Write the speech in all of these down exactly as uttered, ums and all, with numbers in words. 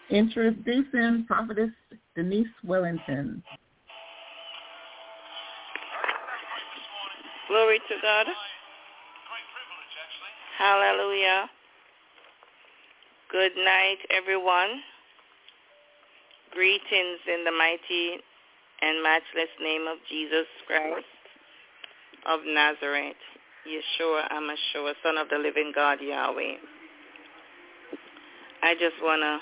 Introducing Prophetess Denise Wellington. Glory to God. Hallelujah. Good night, everyone. Greetings in the mighty and matchless name of Jesus Christ of Nazareth, Yeshua Amashua, Son of the living God, Yahweh. I just want to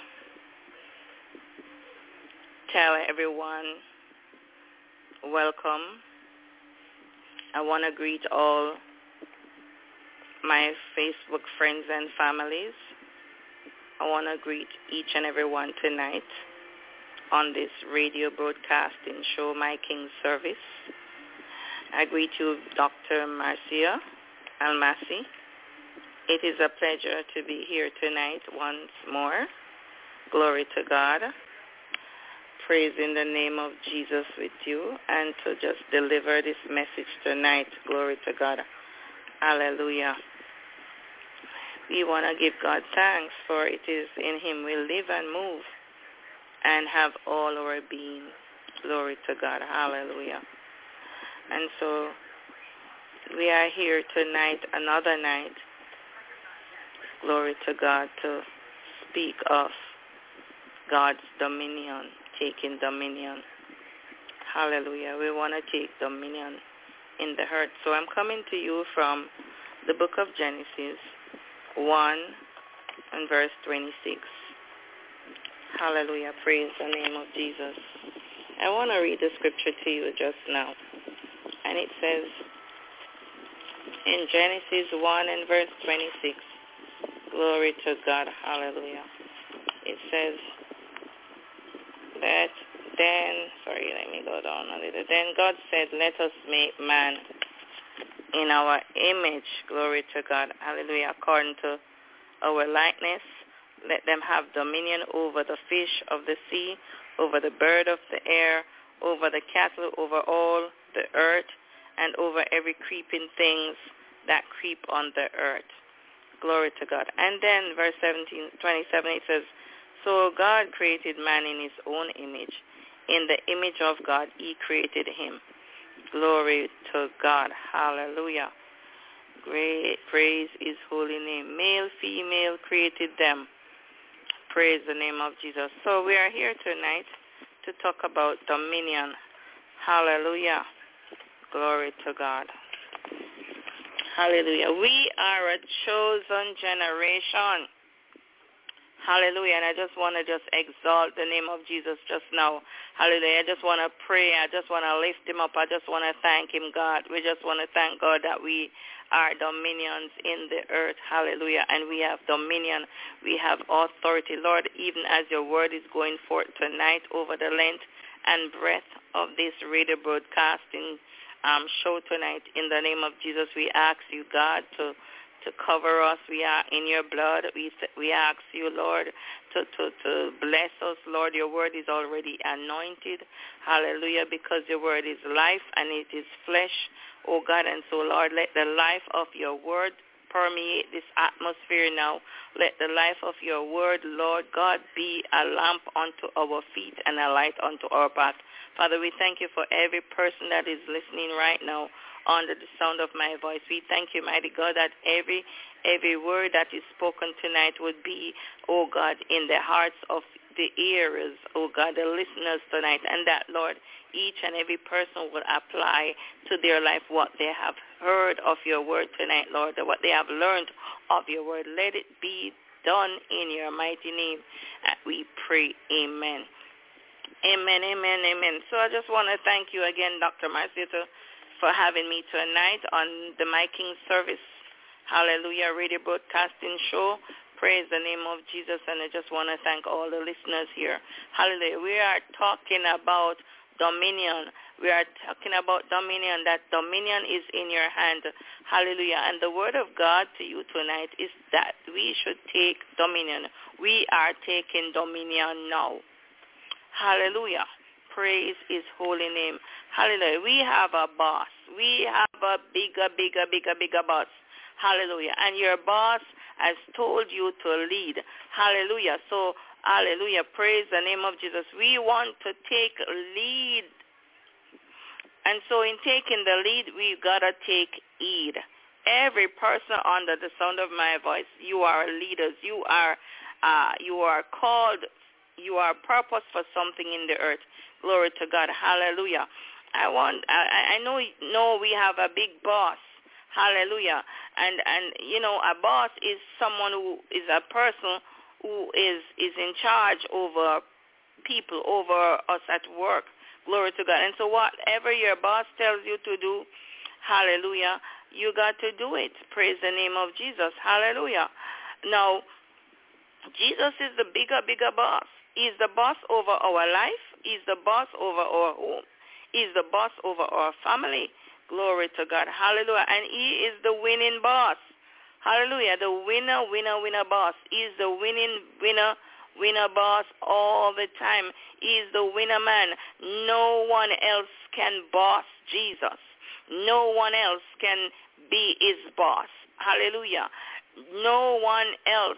tell everyone, welcome. I want to greet all my Facebook friends and families. I want to greet each and every one tonight on this radio broadcasting show, My King Service. I greet you, Doctor Marcia Almasi. It is a pleasure to be here tonight once more. Glory to God. Praise in the name of Jesus with you and to just deliver this message tonight. Glory to God. Hallelujah. We want to give God thanks, for it is in him we live and move and have all our being. Glory to God. Hallelujah. And so we are here tonight, another night, glory to God, to speak of God's dominion, taking dominion. Hallelujah. We want to take dominion in the earth. So I'm coming to you from the book of Genesis one and verse twenty-six. Hallelujah. Praise the name of Jesus. I want to read the scripture to you just now. And it says in Genesis one and verse twenty-six, glory to God, hallelujah. It says that then, sorry, let me go down a little. Then God said, let us make man in our image, glory to God, hallelujah, according to our likeness. Let them have dominion over the fish of the sea, over the bird of the air, over the cattle, over all the earth, and over every creeping things that creep on the earth. Glory to God. And then verse seventeen, twenty-seven, it says, so God created man in his own image. In the image of God, he created him. Glory to God. Hallelujah. Great praise his holy name. Male, female created them. Praise the name of Jesus. So we are here tonight to talk about dominion. Hallelujah. Glory to God. Hallelujah. We are a chosen generation. Hallelujah. And I just want to just exalt the name of Jesus just now. Hallelujah. I just want to pray. I just want to lift him up. I just want to thank him, God. We just want to thank God that we are dominions in the earth. Hallelujah. And we have dominion. We have authority. Lord, even as your word is going forth tonight over the length and breadth of this radio broadcasting um, show tonight, in the name of Jesus, we ask you, God, to to cover us. We are in your blood. We we ask you, Lord, to, to, to bless us, Lord. Your word is already anointed. Hallelujah, because your word is life and it is flesh, oh God. And so, Lord, let the life of your word permeate this atmosphere now. Let the life of your word, Lord God, be a lamp unto our feet and a light unto our path. Father, we thank you for every person that is listening right now under the sound of my voice. We thank you, mighty God, that every every word that is spoken tonight would be, oh God, in the hearts of the ears, oh God, the listeners tonight, and that, Lord, each and every person will apply to their life what they have heard of your word tonight, Lord, what they have learned of your word. Let it be done in your mighty name. We pray, amen. Amen, amen, amen. So I just want to thank you again, Doctor Marcito, for having me tonight on the My King Service, Hallelujah, radio broadcasting show. Praise the name of Jesus, and I just want to thank all the listeners here. Hallelujah. We are talking about dominion. We are talking about dominion, that dominion is in your hand. Hallelujah. And the word of God to you tonight is that we should take dominion. We are taking dominion now. Hallelujah. Praise his holy name. Hallelujah. We have a boss. We have a bigger, bigger, bigger, bigger boss. Hallelujah. And your boss has told you to lead. Hallelujah. So Hallelujah. Praise the name of Jesus. We want to take lead. And so in taking the lead, we got to take heed. Every person under the sound of my voice, you are leaders. You are uh, you are called. You are purposed for something in the earth. Glory to God. Hallelujah. I want. I, I know. No, we have a big boss. Hallelujah. And and you know, a boss is someone who is a person who is is in charge over people, over us at work. Glory to God. And so whatever your boss tells you to do, hallelujah, you got to do it. Praise the name of Jesus. Hallelujah. Now, Jesus is the bigger, bigger boss. He's the boss over our life. He's the boss over our home. He's the boss over our family. Glory to God. Hallelujah. And he is the winning boss. Hallelujah. The winner, winner, winner boss. He's the winning winner, winner boss all the time. He's the winner man. No one else can boss Jesus. No one else can be his boss. Hallelujah. No one else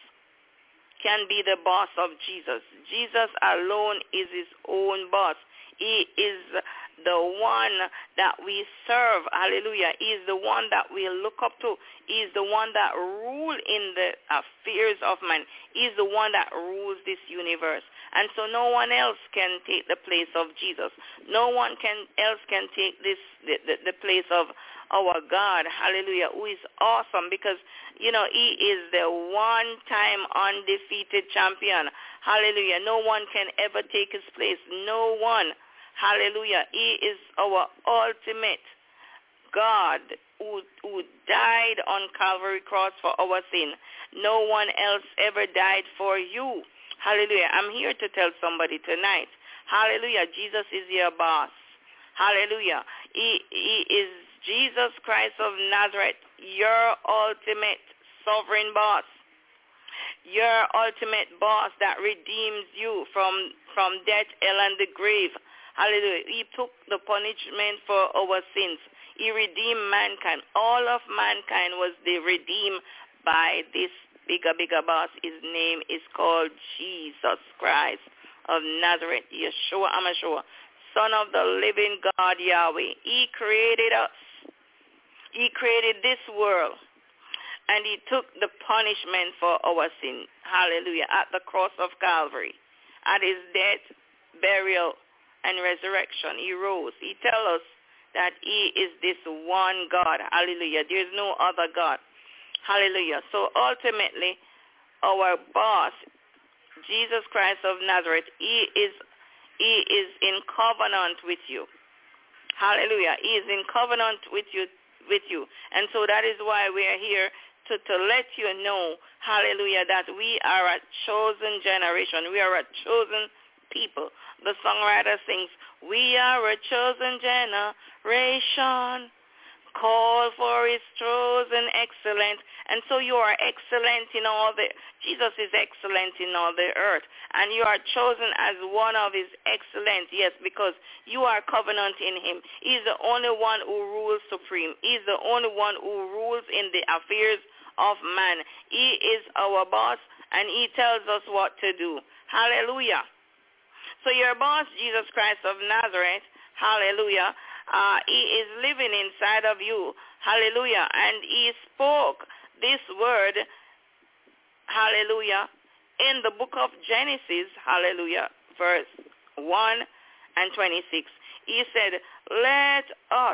can be the boss of Jesus. Jesus alone is his own boss. He is the one that we serve. Hallelujah. He is the one that we look up to. He is the one that rules in the affairs of man. He is the one that rules this universe. And so no one else can take the place of Jesus. No one can else can take this the, the, the place of our God. Hallelujah. Who is awesome because, you know, he is the one-time undefeated champion. Hallelujah. No one can ever take his place. No one. Hallelujah. He is our ultimate God who, who died on Calvary cross for our sin. No one else ever died for you. Hallelujah. I'm here to tell somebody tonight. Hallelujah. Jesus is your boss. Hallelujah. He, he is Jesus Christ of Nazareth, your ultimate sovereign boss. Your ultimate boss that redeems you from, from death, hell, and the grave. Hallelujah. He took the punishment for our sins. He redeemed mankind. All of mankind was the redeemed by this bigger, bigger boss. His name is called Jesus Christ of Nazareth, Yeshua Amashua, Son of the living God Yahweh. He created us. He created this world. And he took the punishment for our sin. Hallelujah. At the cross of Calvary. At his death, burial, and resurrection, he rose. He tells us that he is this one God. Hallelujah. There is no other God. Hallelujah. So ultimately, our boss, Jesus Christ of Nazareth, he is he is in covenant with you. Hallelujah. He is in covenant with you with you. And so that is why we are here to, to let you know, hallelujah, that we are a chosen generation. We are a chosen people. The songwriter sings, we are a chosen generation, called for his chosen excellent. And so you are excellent in all the, Jesus is excellent in all the earth. And you are chosen as one of his excellent, yes, because you are covenant in him. He's the only one who rules supreme. He's the only one who rules in the affairs of man. He is our boss, and he tells us what to do. Hallelujah. So your boss, Jesus Christ of Nazareth, hallelujah, uh, he is living inside of you, hallelujah, and he spoke this word, hallelujah, in the book of Genesis, hallelujah, verse one and twenty-six. He said, let us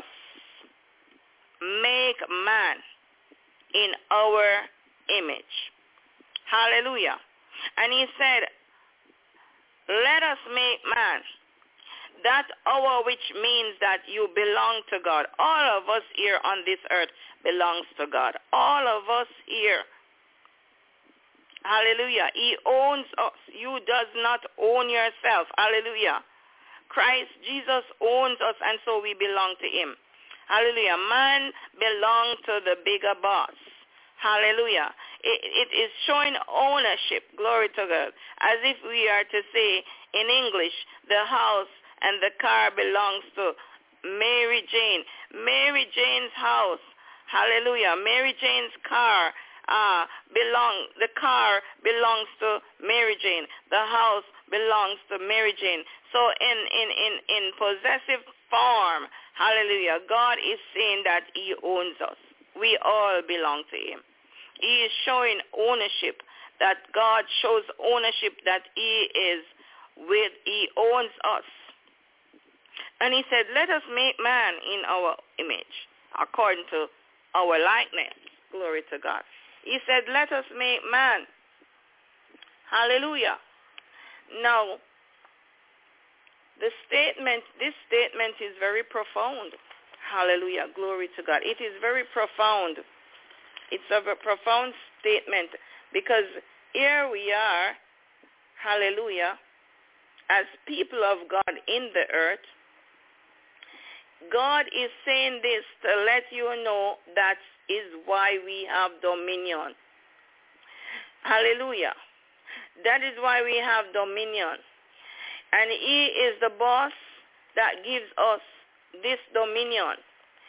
make man in our image, hallelujah. And he said, let us make man. That our, which means that you belong to God. All of us here on this earth belongs to God. All of us here. Hallelujah. He owns us. You does not own yourself. Hallelujah. Christ Jesus owns us, and so we belong to him. Hallelujah. Man belongs to the bigger boss. Hallelujah. It, it is showing ownership, glory to God, as if we are to say in English, the house and the car belongs to Mary Jane. Mary Jane's house, hallelujah, Mary Jane's car, uh, belong, the car belongs to Mary Jane. The house belongs to Mary Jane. So in, in, in, in possessive form, hallelujah, God is saying that he owns us. We all belong to him. He is showing ownership, that God shows ownership, that he is with, he owns us. And he said, let us make man in our image, according to our likeness. Glory to God. He said, let us make man. Hallelujah. Now, the statement, this statement is very profound. Hallelujah. Glory to God. It is very profound. It's a profound statement, because here we are, hallelujah, as people of God in the earth. God is saying this to let you know that is why we have dominion. Hallelujah. That is why we have dominion. And he is the boss that gives us this dominion.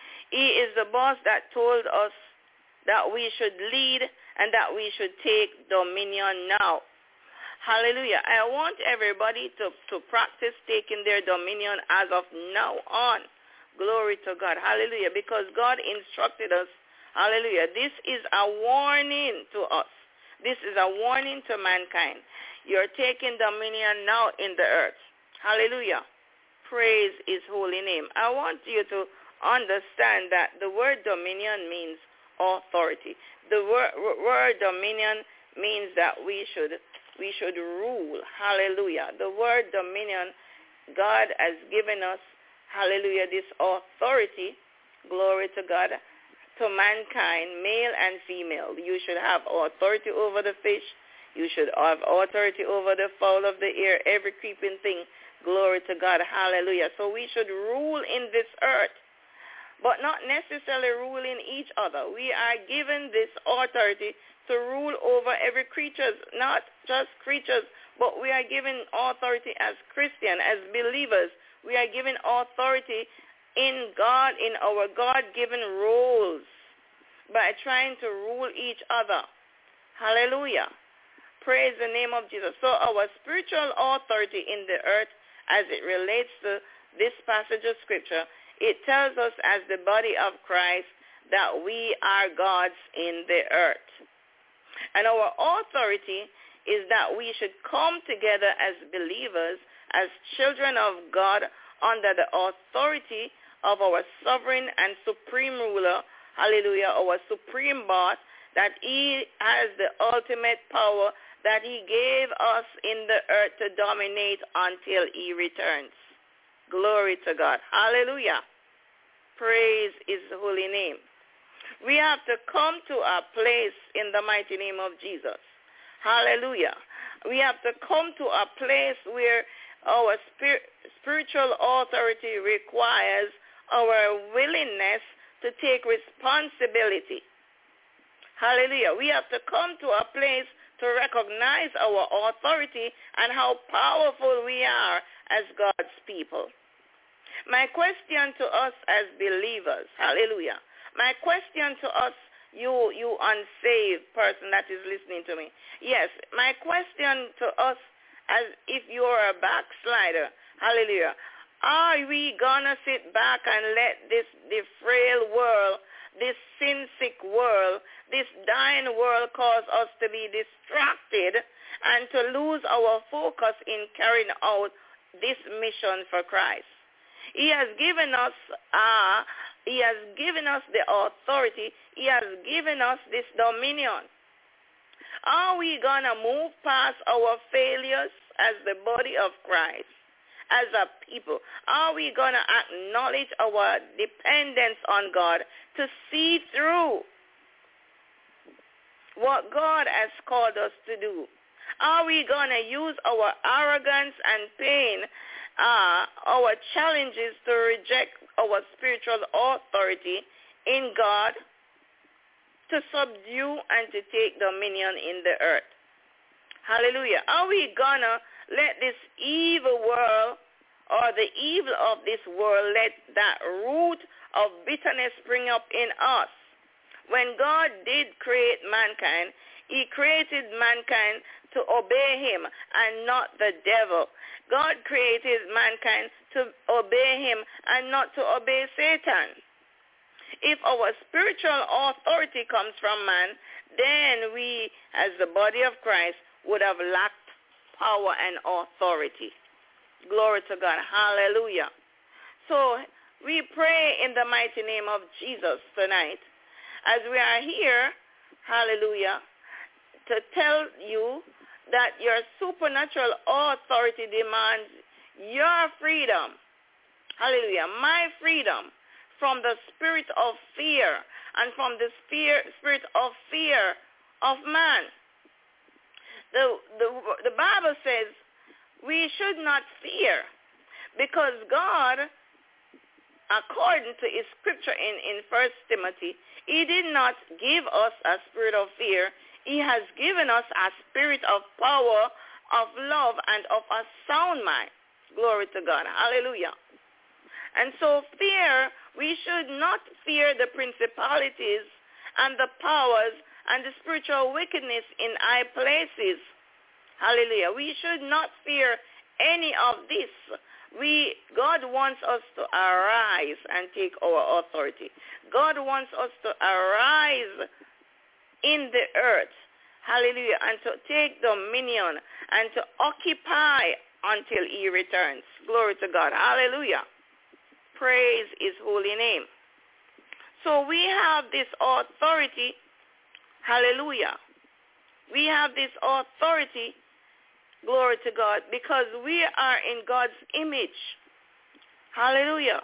He is the boss that told us that we should lead and that we should take dominion now. Hallelujah. I want everybody to, to practice taking their dominion as of now on. Glory to God. Hallelujah. Because God instructed us. Hallelujah. This is a warning to us. This is a warning to mankind. You're taking dominion now in the earth. Hallelujah. Praise his holy name. I want you to understand that the word dominion means authority. The word, word dominion means that we should we should rule. Hallelujah. The word dominion, God has given us, hallelujah, this authority, glory to God, to mankind, male and female. You should have authority over the fish. You should have authority over the fowl of the air, every creeping thing. Glory to God. Hallelujah. So we should rule in this earth, but not necessarily ruling each other. We are given this authority to rule over every creature, not just creatures, but we are given authority as Christian, as believers. We are given authority in God, in our God-given roles, by trying to rule each other. Hallelujah. Praise the name of Jesus. So our spiritual authority in the earth, as it relates to this passage of Scripture, it tells us as the body of Christ that we are gods in the earth. And our authority is that we should come together as believers, as children of God, under the authority of our sovereign and supreme ruler, hallelujah, our supreme boss, that he has the ultimate power that he gave us in the earth to dominate until he returns. Glory to God. Hallelujah. Praise his holy name. We have to come to a place in the mighty name of Jesus. Hallelujah. We have to come to a place where our spir- spiritual authority requires our willingness to take responsibility. Hallelujah. We have to come to a place to recognize our authority and how powerful we are as God's people. My question to us as believers, hallelujah, my question to us, you you unsaved person that is listening to me, yes, my question to us as if you're a backslider, hallelujah, are we gonna sit back and let this the frail world, this sin-sick world, this dying world cause us to be distracted and to lose our focus in carrying out this mission for Christ? He has given us, uh, he has given us the authority. He has given us this dominion. Are we gonna move past our failures as the body of Christ? As a people, are we going to acknowledge our dependence on God to see through what God has called us to do? Are we going to use our arrogance and pain, uh, our challenges to reject our spiritual authority in God to subdue and to take dominion in the earth? Hallelujah. Are we going to let this evil world or the evil of this world, let that root of bitterness spring up in us? When God did create mankind, he created mankind to obey him and not the devil. God created mankind to obey him and not to obey Satan. If our spiritual authority comes from man, then we, as the body of Christ, would have lacked power and authority. Glory to God. Hallelujah. So we pray in the mighty name of Jesus tonight, as we are here, hallelujah, to tell you that your supernatural authority demands your freedom. Hallelujah. My freedom from the spirit of fear and from the fear, spirit of fear of man. The, the, the Bible says we should not fear because God, according to his scripture in, in First Timothy, he did not give us a spirit of fear. He has given us a spirit of power, of love, and of a sound mind. Glory to God. Hallelujah. And so fear, we should not fear the principalities and the powers and the spiritual wickedness in high places. Hallelujah. We should not fear any of this. We, God wants us to arise and take our authority. God wants us to arise in the earth. Hallelujah. And to take dominion and to occupy until he returns. Glory to God. Hallelujah. Praise his holy name. So we have this authority. Hallelujah. We have this authority. Glory to God. Because we are in God's image. Hallelujah.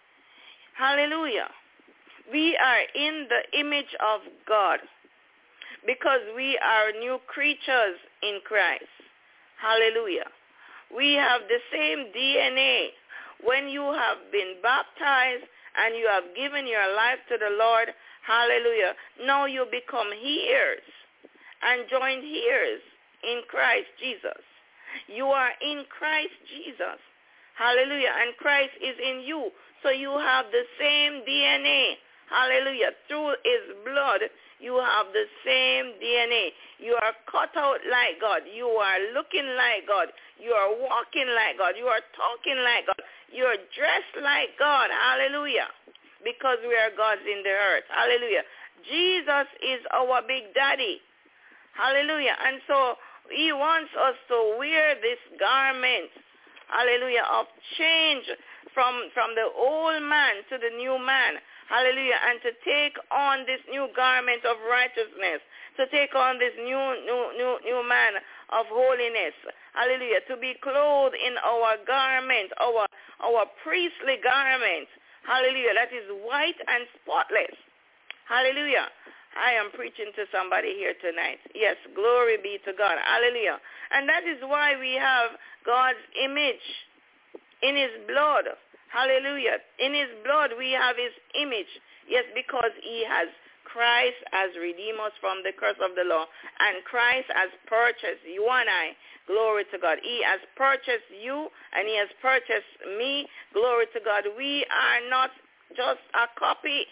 Hallelujah. We are in the image of God. Because we are new creatures in Christ. Hallelujah. We have the same D N A. When you have been baptized and you have given your life to the Lord, hallelujah, now you become heirs and joint heirs in Christ Jesus. You are in Christ Jesus. Hallelujah. And Christ is in you. So you have the same D N A. Hallelujah. Through his blood, you have the same D N A. You are cut out like God. You are looking like God. You are walking like God. You are talking like God. You are dressed like God. Hallelujah. Because we are gods in the earth. Hallelujah. Jesus is our big daddy. Hallelujah. And so he wants us to wear this garment. Hallelujah. Of change from, from the old man to the new man. Hallelujah. And to take on this new garment of righteousness. To take on this new, new, new, new man of holiness. Hallelujah. To be clothed in our garment, our, our priestly garment. Hallelujah. That is white and spotless. Hallelujah. I am preaching to somebody here tonight. Yes, glory be to God. Hallelujah. And that is why we have God's image in his blood. Hallelujah. In his blood we have his image. Yes, because he has, Christ has redeemed us from the curse of the law. And Christ has purchased you and I. Glory to God. He has purchased you and he has purchased me. Glory to God. We are not just a copy.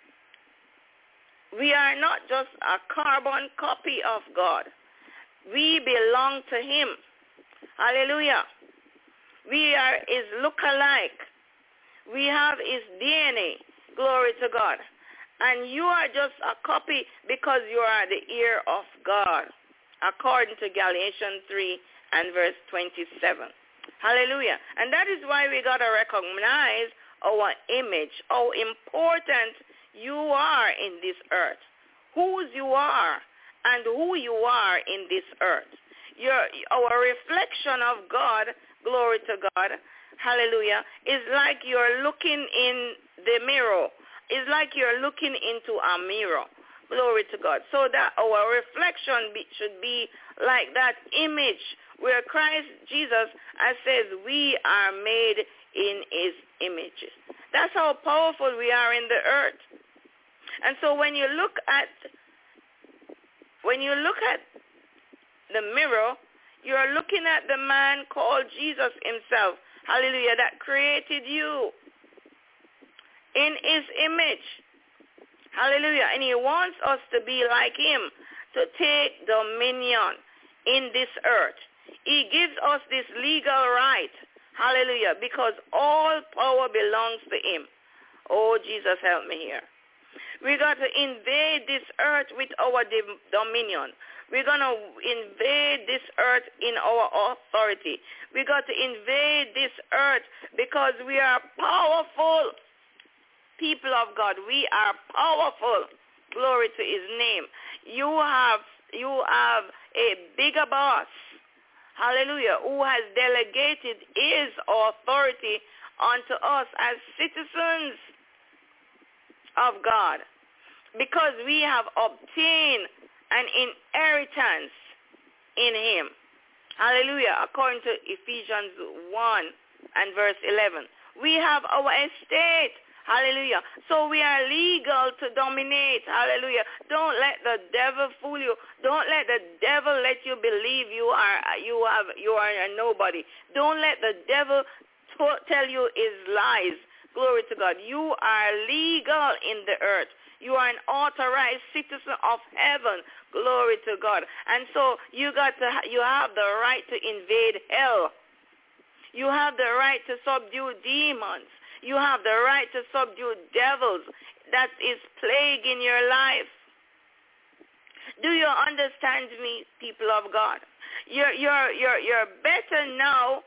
We are not just a carbon copy of God. We belong to him. Hallelujah. We are his look-alike. We have his D N A. Glory to God. And you are just a copy because you are the ear of God, according to Galatians three and verse twenty-seven. Hallelujah. And that is why we got to recognize our image, how important you are in this earth, whose you are, and who you are in this earth. Your, our reflection of God, glory to God, hallelujah, is like you're looking in the mirror. It's like you're looking into a mirror. Glory to God. So that our reflection be, should be like that image where Christ Jesus has says we are made in his image. That's how powerful we are in the earth. And so when you look at when you look at the mirror, you're looking at the man called Jesus himself. Hallelujah, that created you in his image. Hallelujah. And he wants us to be like him, to take dominion in this earth. He gives us this legal right. Hallelujah. Because all power belongs to him. Oh, Jesus, help me here. We got to invade this earth with our dominion. We're going to invade this earth in our authority. We got to invade this earth because we are powerful people of God. We are powerful. Glory to his name. You have, you have a bigger boss. Hallelujah. Who has delegated his authority unto us as citizens of God, because we have obtained an inheritance in him. Hallelujah. According to Ephesians one and verse eleven. We have our estate. Hallelujah. So we are legal to dominate. Hallelujah. Don't let the devil fool you. Don't let the devil let you believe you are you have you are a nobody. Don't let the devil t- tell you his lies. Glory to God. You are legal in the earth. You are an authorized citizen of heaven. Glory to God. And so you got to you have the right to invade hell. You have the right to subdue demons. You have the right to subdue devils that is plaguing your life. Do you understand me, people of God? You're you're you're you're better now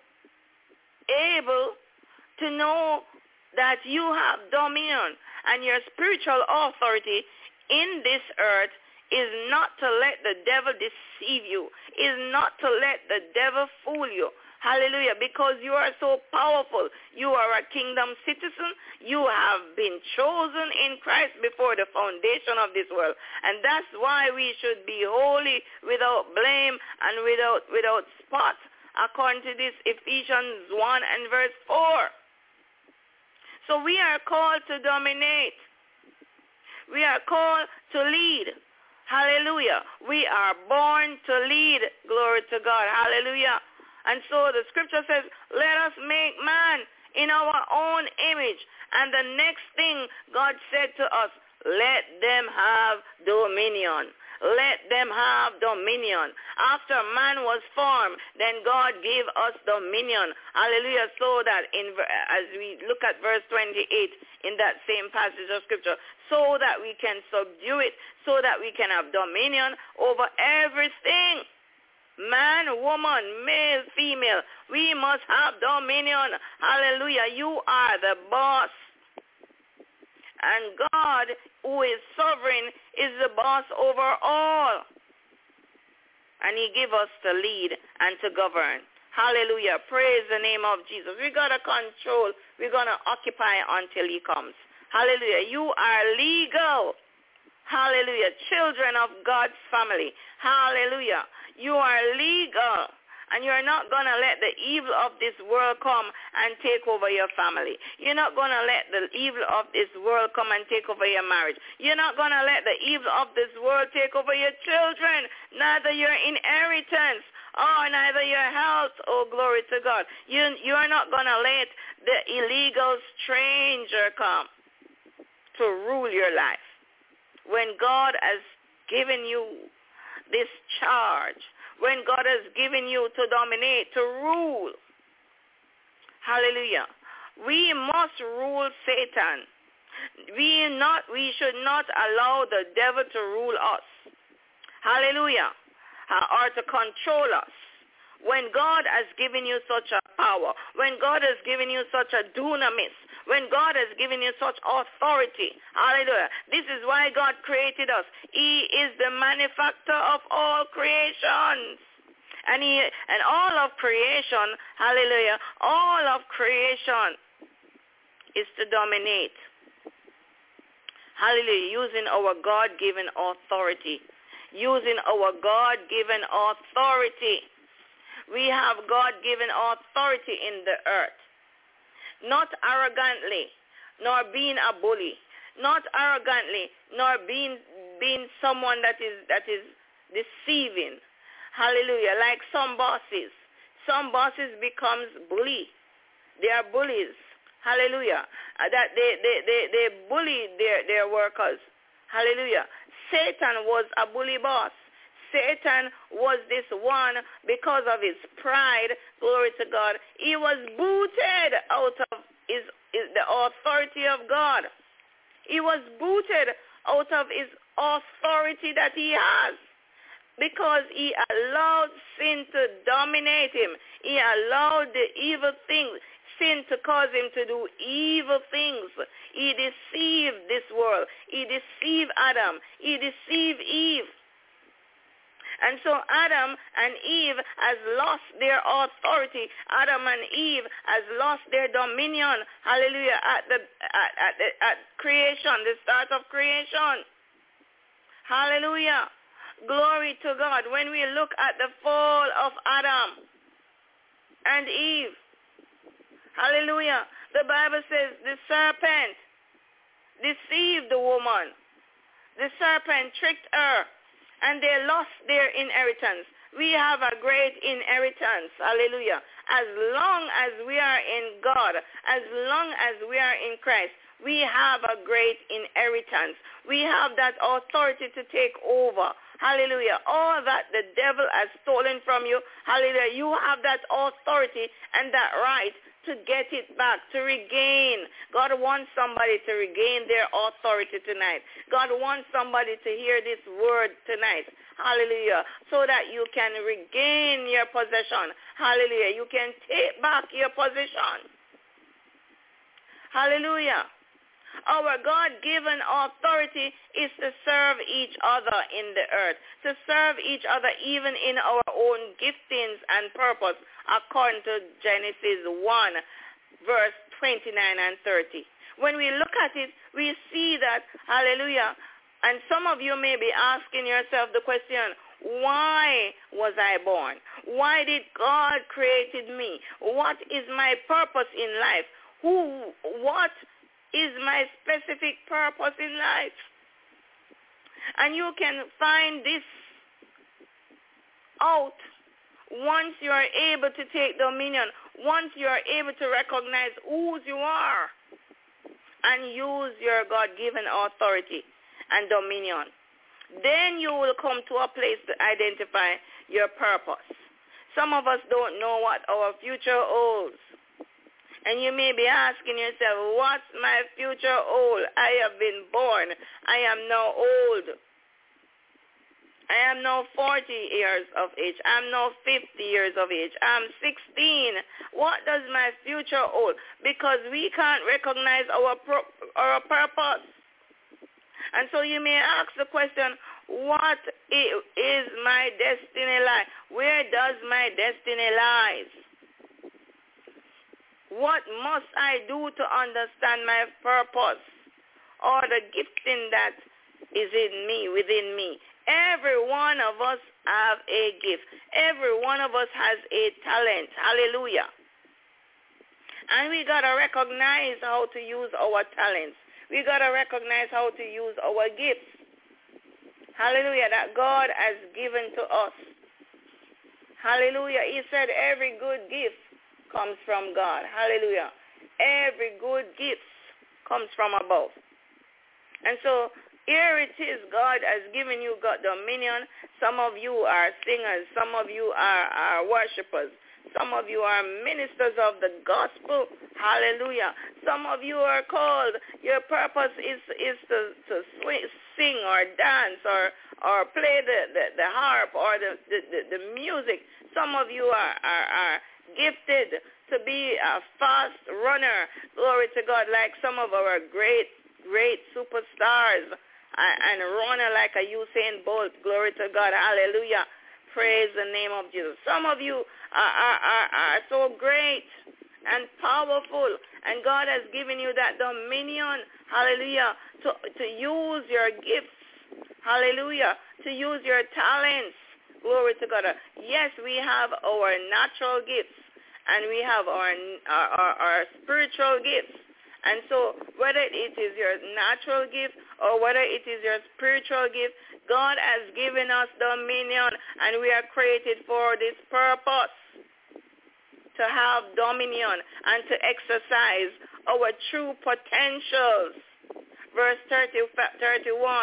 able to know that you have dominion, and your spiritual authority in this earth is not to let the devil deceive you, is not to let the devil fool you. Hallelujah, because you are so powerful. You are a kingdom citizen. You have been chosen in Christ before the foundation of this world. And that's why we should be holy, without blame, and without without spot, according to this Ephesians one and verse four. So we are called to dominate. We are called to lead. Hallelujah. We are born to lead. Glory to God. Hallelujah. And so the scripture says, let us make man in our own image. And the next thing God said to us, let them have dominion. Let them have dominion. After man was formed, then God gave us dominion. Hallelujah. So that in as we look at verse twenty-eight in that same passage of scripture, so that we can subdue it, so that we can have dominion over everything. Man, woman, male, female, we must have dominion. Hallelujah. You are the boss. And God, who is sovereign, is the boss over all. And he gave us to lead and to govern. Hallelujah. Praise the name of Jesus. We're going to control. We're going to occupy until he comes. Hallelujah. You are legal. Hallelujah. Children of God's family. Hallelujah. You are legal. And you're not going to let the evil of this world come and take over your family. You're not going to let the evil of this world come and take over your marriage. You're not going to let the evil of this world take over your children, neither your inheritance, or neither your health. Oh, glory to God. You, you're not going to let the illegal stranger come to rule your life. When God has given you this charge, when God has given you to dominate, to rule. Hallelujah. We must rule Satan. We not we should not allow the devil to rule us. Hallelujah. Or to control us. When God has given you such a power, when God has given you such a dunamis, when God has given you such authority, hallelujah. This is why God created us. He is the manufacturer of all creations. And he and all of creation, hallelujah, all of creation is to dominate. Hallelujah, using our God-given authority. Using our God-given authority. We have God-given authority in the earth. Not arrogantly, nor being a bully. Not arrogantly, nor being being someone that is that is deceiving. Hallelujah. Like some bosses. Some bosses becomes bully. They are bullies. Hallelujah. Uh, that they, they, they, they bully their, their workers. Hallelujah. Satan was a bully boss. Satan was this one because of his pride. Glory to God. He was booted out of his, his the authority of God. He was booted out of his authority that he has because he allowed sin to dominate him. He allowed the evil things, sin to cause him to do evil things. He deceived this world. He deceived Adam. He deceived Eve. And so Adam and Eve has lost their authority. Adam and Eve has lost their dominion. Hallelujah. At the at, at, the, at creation, the start of creation. Hallelujah. Glory to God. When we look at the fall of Adam and Eve, hallelujah, the Bible says the serpent deceived the woman. The serpent tricked her, and they lost their inheritance. We have a great inheritance, hallelujah. As long as we are in God, as long as we are in Christ, we have a great inheritance. We have that authority to take over, hallelujah. All that the devil has stolen from you, hallelujah, you have that authority and that right to get it back, to regain. God wants somebody to regain their authority tonight. God wants somebody to hear this word tonight. Hallelujah. So that you can regain your possession. Hallelujah. You can take back your position. Hallelujah. Our God-given authority is to serve each other in the earth, to serve each other even in our own giftings and purpose, according to Genesis one, verse twenty-nine and thirty. When we look at it, we see that, hallelujah, and some of you may be asking yourself the question, why was I born? Why did God created me? What is my purpose in life? Who, what is my specific purpose in life? And you can find this out once you are able to take dominion, once you are able to recognize who you are and use your God-given authority and dominion. Then you will come to a place to identify your purpose. Some of us don't know what our future holds. And you may be asking yourself, what's my future hold? I have been born. I am now old. I am now forty years of age. I'm now fifty years of age. I'm sixteen. What does my future hold? Because we can't recognize our pro- our purpose. And so you may ask the question, what is my destiny lie? Where does my destiny lie? What must I do to understand my purpose or the gifting that is in me, within me? Every one of us have a gift. Every one of us has a talent. Hallelujah. And we got to recognize how to use our talents. We got to recognize how to use our gifts. Hallelujah, that God has given to us. Hallelujah. He said every good gift comes from God. Hallelujah. Every good gift comes from above. And so here it is, God has given you God dominion. Some of you are singers. Some of you are, are worshipers. Some of you are ministers of the gospel. Hallelujah. Some of you are called. Your purpose is, is to, to swing, sing or dance or, or play the, the, the harp or the, the, the, the music. Some of you are, are, are gifted to be a fast runner. Glory to God, like some of our great, great superstars and runner like a Usain Bolt. Glory to God. Hallelujah. Praise the name of Jesus. Some of you are, are, are, are so great and powerful, and God has given you that dominion, hallelujah, to, to use your gifts, hallelujah, to use your talents. Glory to God. Yes, we have our natural gifts, and we have our, our, our, our spiritual gifts. And so whether it is your natural gift or whether it is your spiritual gift, God has given us dominion, and we are created for this purpose, to have dominion and to exercise our true potentials. Verse thirty, thirty-one,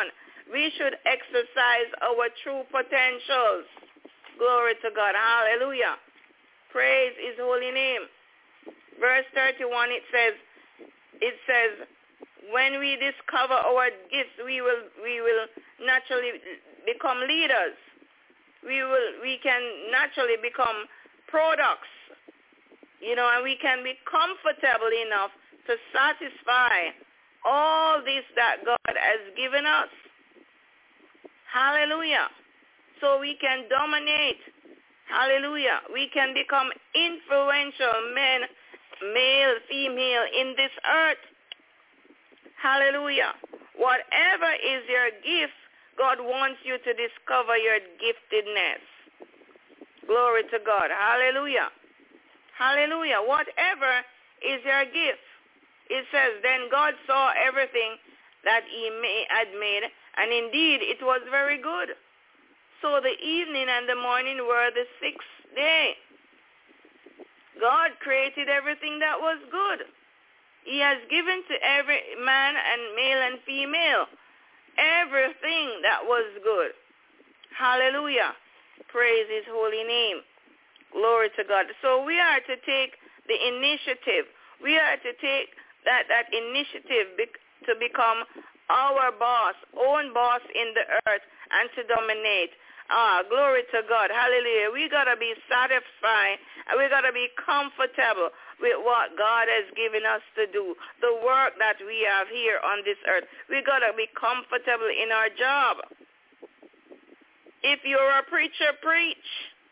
We should exercise our true potentials. Glory to God. Hallelujah. Praise his holy name. Verse thirty-one, it says, it says, when we discover our gifts, we will we will naturally become leaders. We will we can naturally become products, you know, and we can be comfortable enough to satisfy all this that God has given us. Hallelujah. So we can dominate. Hallelujah. We can become influential men, male, female, in this earth. Hallelujah. Whatever is your gift, God wants you to discover your giftedness. Glory to God. Hallelujah. Hallelujah. Whatever is your gift. It says, then God saw everything that he had made, and indeed it was very good. So the evening and the morning were the sixth day. God created everything that was good. He has given to every man and male and female everything that was good. Hallelujah. Praise his holy name. Glory to God. So we are to take the initiative. We are to take that, that initiative be, to become our boss, own boss in the earth, and to dominate. Ah, glory to God. Hallelujah. We got to be satisfied, and we got to be comfortable with what God has given us to do, the work that we have here on this earth. We got to be comfortable in our job. If you're a preacher, preach.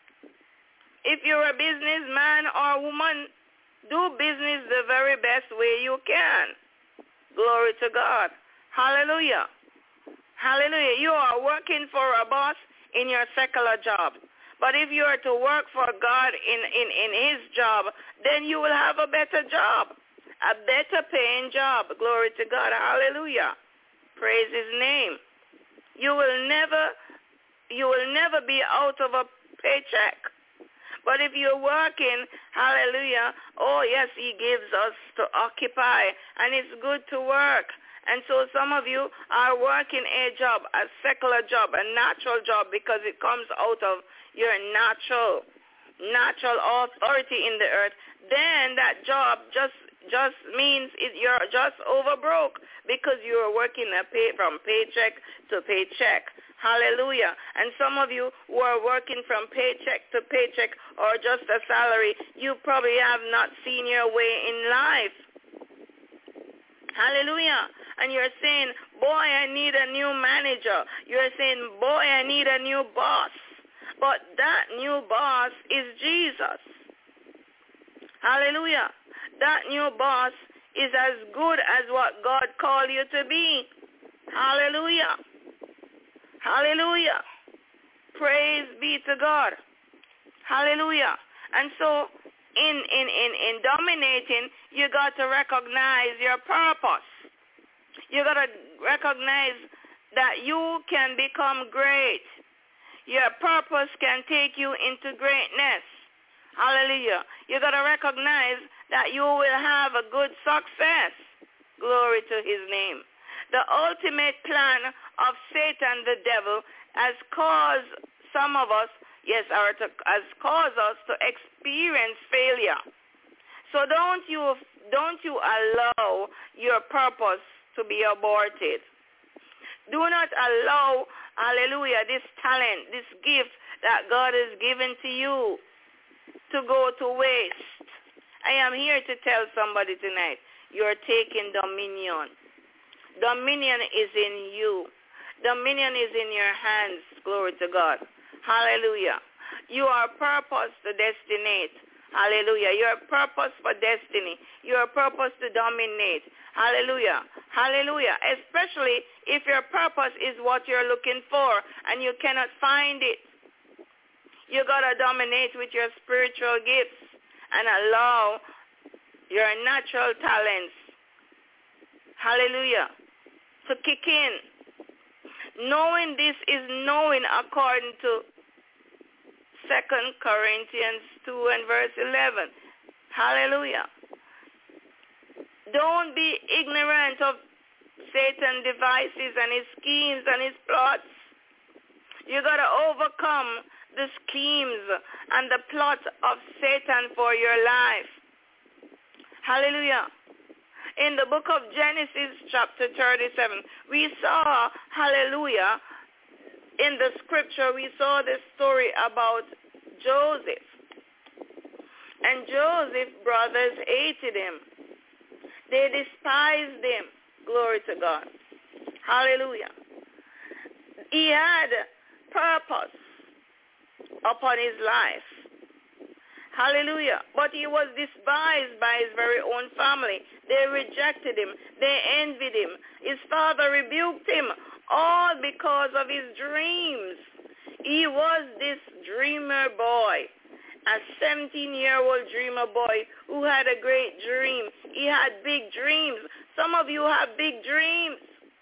If you're a businessman or woman, do business the very best way you can. Glory to God. Hallelujah. Hallelujah. You are working for a boss in your secular job. But if you are to work for God in, in, in his job, then you will have a better job, a better paying job. Glory to God. Hallelujah. Praise his name. You will never, you will never be out of a paycheck. But if you're working, hallelujah, oh yes, he gives us to occupy, and it's good to work. And so some of you are working a job, a secular job, a natural job, because it comes out of your natural, natural authority in the earth. Then that job just just means it, you're just over broke because you're working a pay, from paycheck to paycheck. Hallelujah. And some of you who are working from paycheck to paycheck or just a salary, you probably have not seen your way in life. Hallelujah. And you're saying, boy, I need a new manager. You're saying, boy, I need a new boss. But that new boss is Jesus. Hallelujah. That new boss is as good as what God called you to be. Hallelujah. Hallelujah. Praise be to God. Hallelujah. And so in, in, in, in dominating, you got to recognize your purpose. You got to recognize that you can become great. Your purpose can take you into greatness. Hallelujah. You got to recognize that you will have a good success. Glory to his name. The ultimate plan of Satan, the devil, has caused some of us, yes, or to, has caused us to experience failure. So don't you, don't you allow your purpose to be aborted. Do not allow, hallelujah, this talent, this gift that God has given to you to go to waste. I am here to tell somebody tonight, you're taking dominion. Dominion is in you. Dominion is in your hands. Glory to God. Hallelujah. You are purposed to destinate. Hallelujah. Your purpose for destiny. Your purpose to dominate. Hallelujah. Hallelujah. Especially if your purpose is what you're looking for and you cannot find it. You got to dominate with your spiritual gifts and allow your natural talents, hallelujah, to kick in. Knowing this is knowing according to Second Corinthians two and verse eleven. Hallelujah. Don't be ignorant of Satan's devices and his schemes and his plots. You got to overcome the schemes and the plots of Satan for your life. Hallelujah. In the book of Genesis chapter thirty-seven, we saw, hallelujah, in the scripture, we saw the story about Joseph. And Joseph's brothers hated him. They despised him. Glory to God. Hallelujah. He had purpose upon his life. Hallelujah. But he was despised by his very own family. They rejected him. They envied him. His father rebuked him, all because of his dreams. He was this dreamer boy, a seventeen-year-old dreamer boy who had a great dream. He had big dreams. Some of you have big dreams.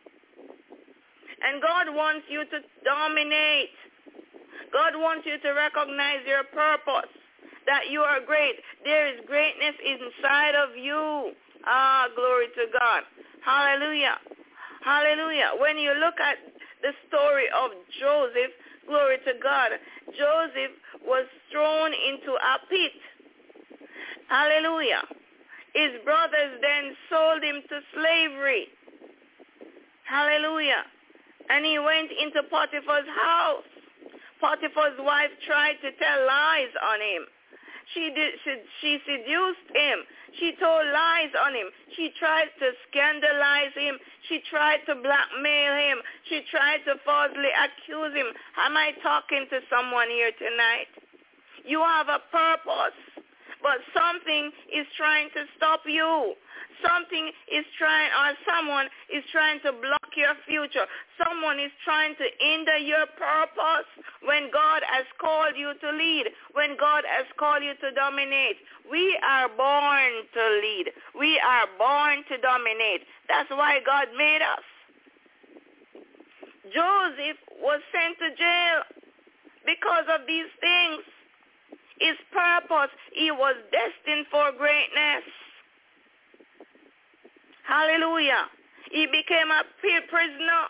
And God wants you to dominate. God wants you to recognize your purpose, that you are great. There is greatness inside of you. Ah, glory to God. Hallelujah. Hallelujah. When you look at the story of Joseph, glory to God, Joseph was thrown into a pit. Hallelujah. His brothers then sold him to slavery. Hallelujah. And he went into Potiphar's house. Potiphar's wife tried to tell lies on him. She did, she, she seduced him. She told lies on him. She tried to scandalize him. She tried to blackmail him. She tried to falsely accuse him. Am I talking to someone here tonight? You have a purpose, but something is trying to stop you. Something is trying, or someone is trying to block your future. Someone is trying to hinder your purpose when God has called you to lead, when God has called you to dominate. We are born to lead. We are born to dominate. That's why God made us. Joseph was sent to jail because of these things. His purpose, he was destined for greatness. Hallelujah. He became a prisoner.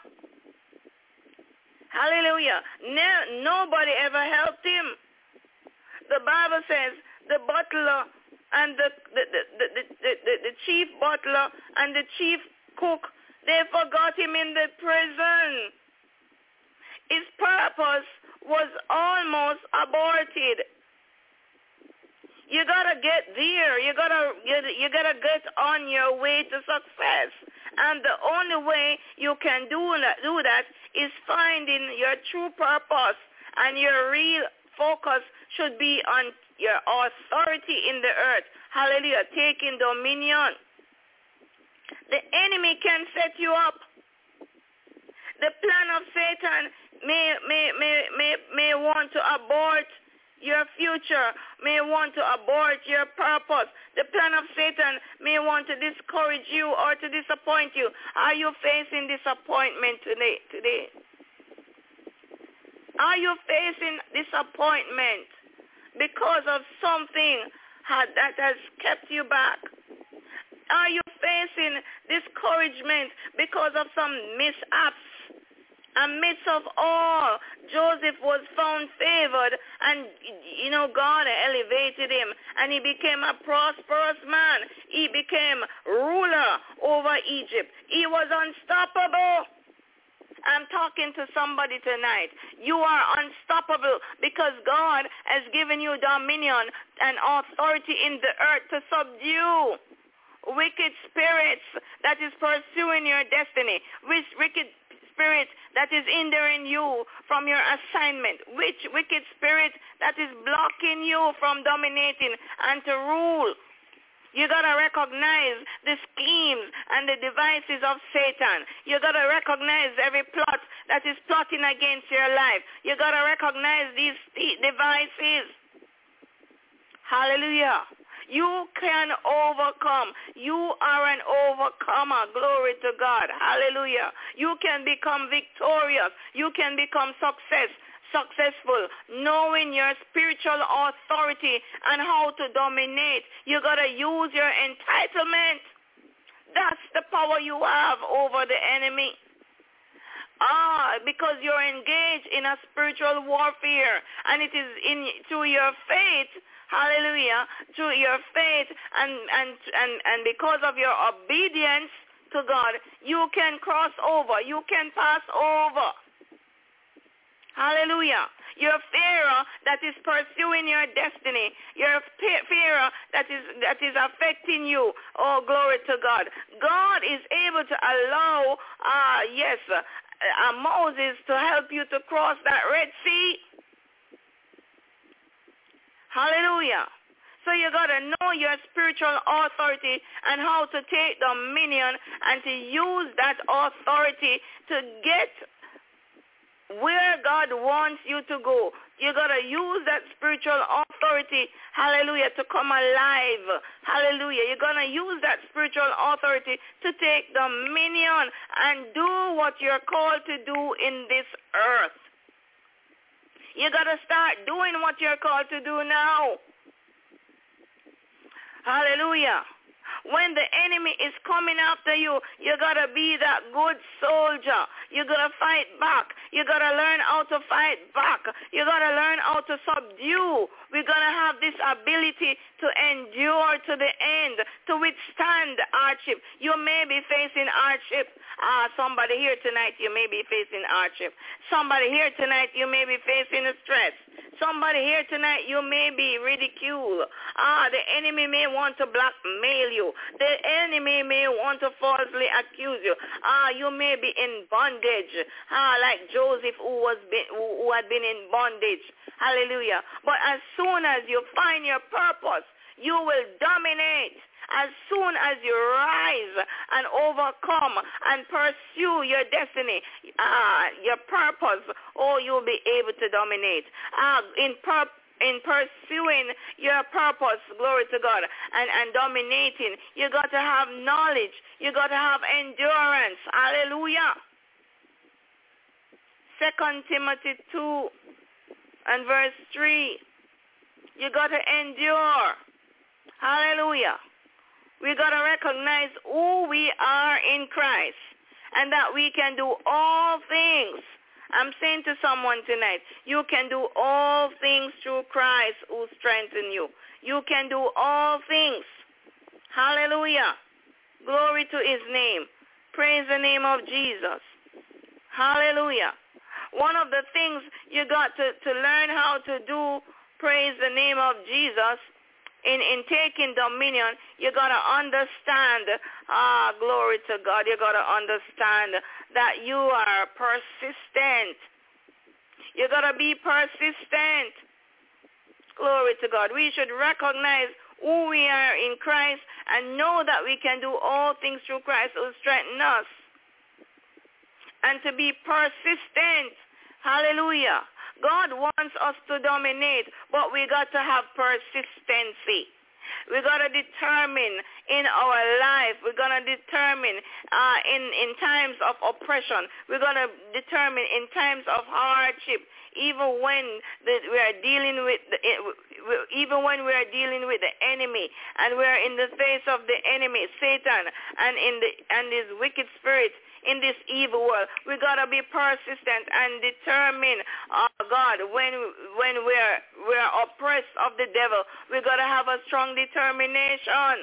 Hallelujah. No, nobody ever helped him. The Bible says the butler and the the, the, the, the, the, the chief butler and the chief cook, they forgot him in the prison. His purpose was almost aborted. You gotta get there. You gotta you, you gotta get on your way to success. And the only way you can do that, do that is finding your true purpose, and your real focus should be on your authority in the earth. Hallelujah. Taking dominion. The enemy can set you up. The plan of Satan may may may may, may want to abort your future, may want to abort your purpose. The plan of Satan may want to discourage you or to disappoint you. Are you facing disappointment today? today? Are you facing disappointment because of something that has kept you back? Are you facing discouragement because of some mishaps? Amidst of all, Joseph was found favored, and, you know, God elevated him, and he became a prosperous man. He became ruler over Egypt. He was unstoppable. I'm talking to somebody tonight. You are unstoppable because God has given you dominion and authority in the earth to subdue wicked spirits that is pursuing your destiny, which wicked spirit that is hindering you from your assignment, which wicked spirit that is blocking you from dominating and to rule. You got to recognize the schemes and the devices of Satan. You got to recognize every plot that is plotting against your life. You got to recognize these devices. Hallelujah. You can overcome. You are an overcomer. Glory to God. Hallelujah. You can become victorious. You can become success, successful, knowing your spiritual authority and how to dominate. You got to use your entitlement. That's the power you have over the enemy. Ah, because you're engaged in a spiritual warfare, and it is in through your faith, hallelujah, through your faith, and and and and because of your obedience to God, you can cross over, you can pass over. Hallelujah. Your fear that is pursuing your destiny, your fear that is that is affecting you. Oh, glory to God. God is able to allow, uh, yes, uh, Moses to help you to cross that Red Sea. Hallelujah. So you got to know your spiritual authority and how to take dominion and to use that authority to get where God wants you to go. You got to use that spiritual authority, hallelujah, to come alive. Hallelujah. You're going to use that spiritual authority to take dominion and do what you're called to do in this earth. You got to start doing what you're called to do now. Hallelujah. When the enemy is coming after you, you got to be that good soldier. You got to fight back. You got to learn how to fight back. You got to learn how to subdue. We're going to have this ability to endure to the end, to withstand hardship. You may be facing hardship. Ah, somebody here tonight, you may be facing hardship. Somebody here tonight, you may be facing stress. Somebody here tonight, you may be ridiculed. Ah, the enemy may want to blackmail you. The enemy may want to falsely accuse you. Ah, you may be in bondage. Ah, like Joseph who was been, who, who had been in bondage. Hallelujah. But as soon as you find your purpose, you will dominate. As soon as you rise and overcome and pursue your destiny, uh, your purpose, oh, you'll be able to dominate. Uh, in purpose, in pursuing your purpose, glory to God, and, and dominating, you got to have knowledge. You got to have endurance. Hallelujah. Second Timothy two and verse three. You got to endure. Hallelujah. We got to recognize who we are in Christ and that we can do all things. I'm saying to someone tonight, you can do all things through Christ who strengthens you. You can do all things. Hallelujah. Glory to his name. Praise the name of Jesus. Hallelujah. One of the things you got to, to learn how to do, praise the name of Jesus, in, in taking dominion, you got to understand, ah, glory to God, you got to understand that you are persistent. You got to be persistent. Glory to God. We should recognize who we are in Christ and know that we can do all things through Christ who strengthens us. And to be persistent. Hallelujah. God wants us to dominate, but we got to have persistency. We got to determine in our life, we're going to determine uh, in, in times of oppression, we're going to determine in times of hardship, even when the, we are dealing with, the, even when we are dealing with the enemy, and we are in the face of the enemy, Satan, and in the and his wicked spirit, in this evil world, we gotta be persistent and determined. Oh God, when when we're we're oppressed of the devil, we gotta have a strong determination.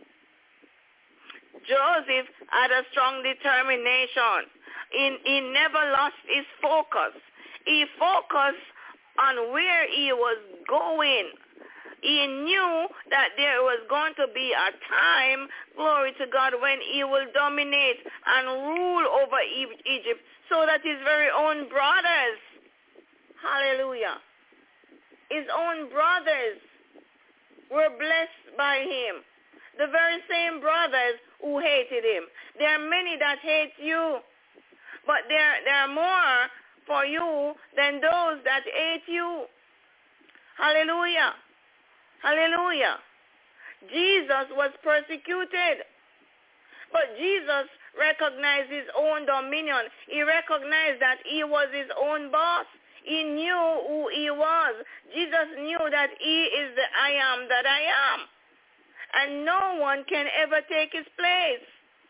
Joseph had a strong determination. He, he never lost his focus. He focused on where he was going. He knew that there was going to be a time, glory to God, when he will dominate and rule over Egypt so that his very own brothers, hallelujah, his own brothers were blessed by him. The very same brothers who hated him. There are many that hate you, but there, there are more for you than those that hate you. Hallelujah. Hallelujah. Jesus was persecuted, but Jesus recognized his own dominion. He recognized that he was his own boss. He knew who he was. Jesus knew that he is the I am that I am. And no one can ever take his place.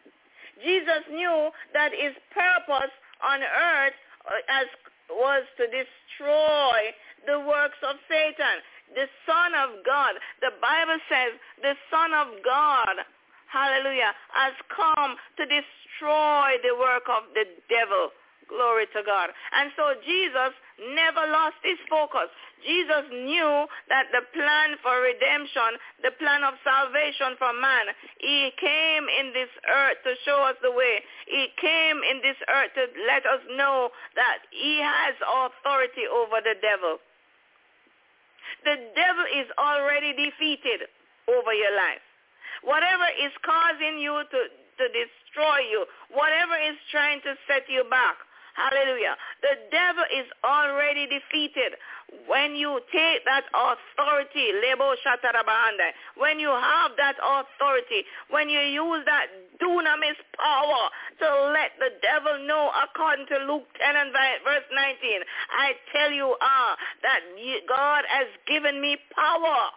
Jesus knew that his purpose on earth as was to destroy the works of Satan. The Son of God, the Bible says the Son of God, hallelujah, has come to destroy the work of the devil. Glory to God. And so Jesus never lost his focus. Jesus knew that the plan for redemption, the plan of salvation for man, he came in this earth to show us the way. He came in this earth to let us know that he has authority over the devil. The devil is already defeated over your life. Whatever is causing you to, to destroy you, whatever is trying to set you back, hallelujah, the devil is already defeated. When you take that authority, lebo shatarabahanda, when you have that authority, when you use that dunamis power to let the devil know, according to Luke ten and verse nineteen, I tell you uh, that God has given me power.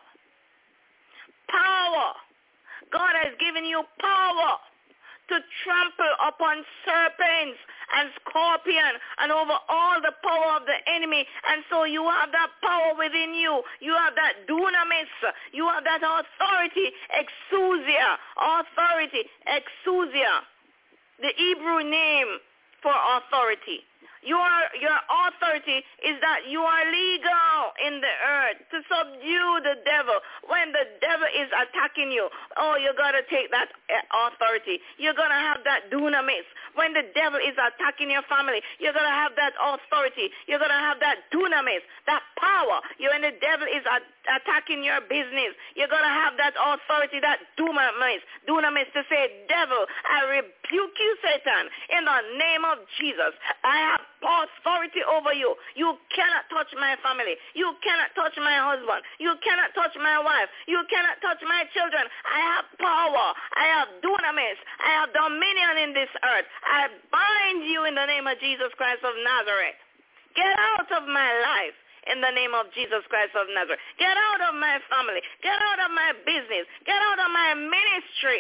Power. God has given you power to trample upon serpents and scorpion and over all the power of the enemy. And so you have that power within you. You have that dunamis. You have that authority, exousia, authority, exousia, the Hebrew name for authority. Your, your authority is that you are legal in the earth to subdue the devil. When the devil is attacking you, oh, you got to take that authority. You're going to have that dunamis. When the devil is attacking your family, you're going to have that authority. You're going to have that dunamis, that power. You, when the devil is at, attacking your business, you're going to have that authority, that dunamis, dunamis to say, devil, I rebuke you, Satan, in the name of Jesus. I have authority over you. You cannot touch my family. You cannot touch my husband. You cannot touch my wife. You cannot touch my children. I have power. I have dunamis. I have dominion in this earth. I bind you in the name of Jesus Christ of Nazareth. Get out of my life in the name of Jesus Christ of Nazareth. Get out of my family. Get out of my business. Get out of my ministry.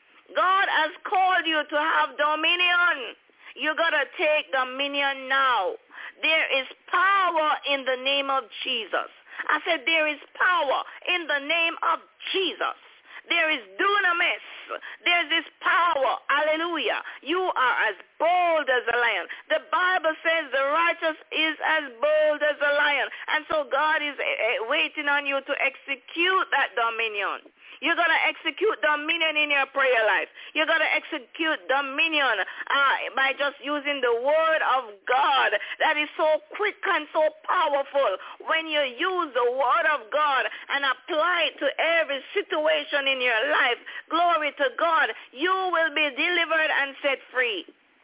God has called you to have dominion. You got to take dominion now. There is power in the name of Jesus. I said there is power in the name of Jesus. There is dunamis. There's this power. Hallelujah. You are as bold as a lion. The Bible says the righteous is as bold as a lion. And so God is uh, waiting on you to execute that dominion. You're going to execute dominion in your prayer life. You're going to execute dominion uh, by just using the word of God that is so quick and so powerful. When you use the word of God and apply it to every situation in your life, glory to God, you will be delivered and set free.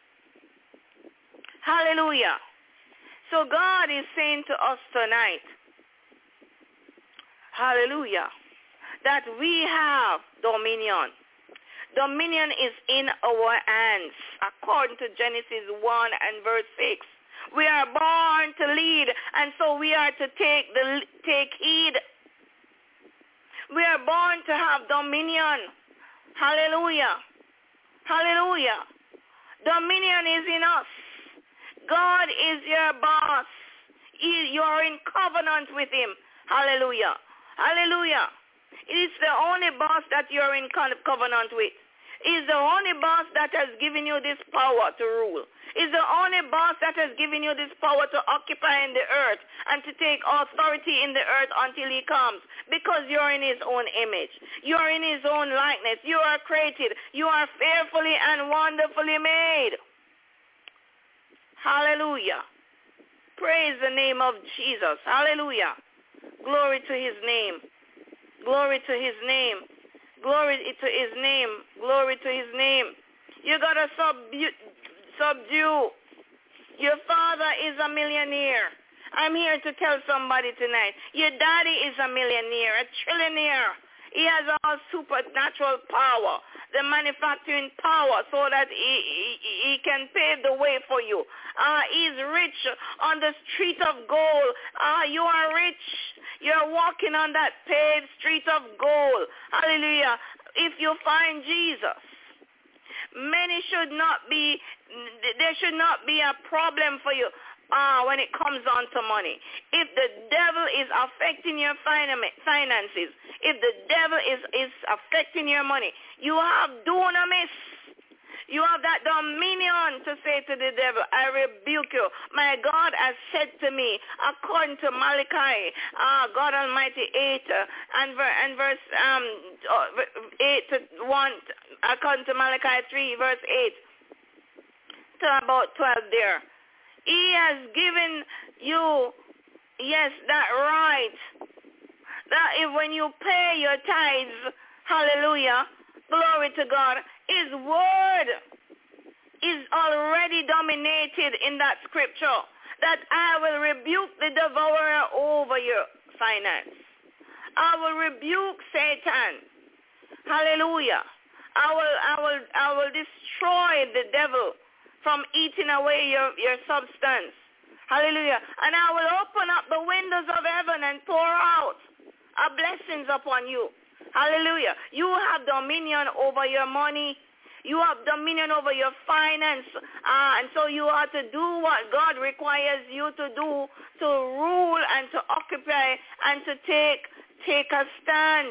Hallelujah. So God is saying to us tonight, hallelujah, that we have dominion. Dominion is in our hands, according to Genesis one and verse six. We are born to lead, and so we are to take the take heed. We are born to have dominion. Hallelujah. Hallelujah. Dominion is in us. God is your boss. He, you are in covenant with him. Hallelujah. Hallelujah. It is the only boss that you're in covenant with. He's the only boss that has given you this power to rule. He's the only boss that has given you this power to occupy in the earth and to take authority in the earth until he comes, because you're in his own image. You're in his own likeness. You are created. You are fearfully and wonderfully made. Hallelujah. Praise the name of Jesus. Hallelujah. Glory to his name. Glory to his name. Glory to his name. Glory to his name. You got to subdue, subdue. Your father is a millionaire. I'm here to tell somebody tonight. Your daddy is a millionaire, a trillionaire. He has all supernatural power, the manufacturing power, so that he, he, he can pave the way for you. Uh, he's rich on the street of gold. Uh, you are rich. You're walking on that paved street of gold. Hallelujah. If you find Jesus, Many should not be, there should not be a problem for you uh, when it comes on to money. If the devil is affecting your finances, if the devil is, is affecting your money, you have dunamis. You have that dominion to say to the devil, I rebuke you. My God has said to me, according to Malachi, uh, God Almighty eight, uh, and, ver- and verse um, eight to one, according to Malachi three, verse eight, to about twelve there. He has given you, yes, that right, that if when you pay your tithes, hallelujah, glory to God, his word is already dominated in that scripture, that I will rebuke the devourer over your finance. I will rebuke Satan. Hallelujah. I will, I will, I will destroy the devil from eating away your, your substance. Hallelujah. And I will open up the windows of heaven and pour out a blessings upon you. Hallelujah. You have dominion over your money. You have dominion over your finance. Uh, and so you are to do what God requires you to do, to rule and to occupy and to take, take a stand.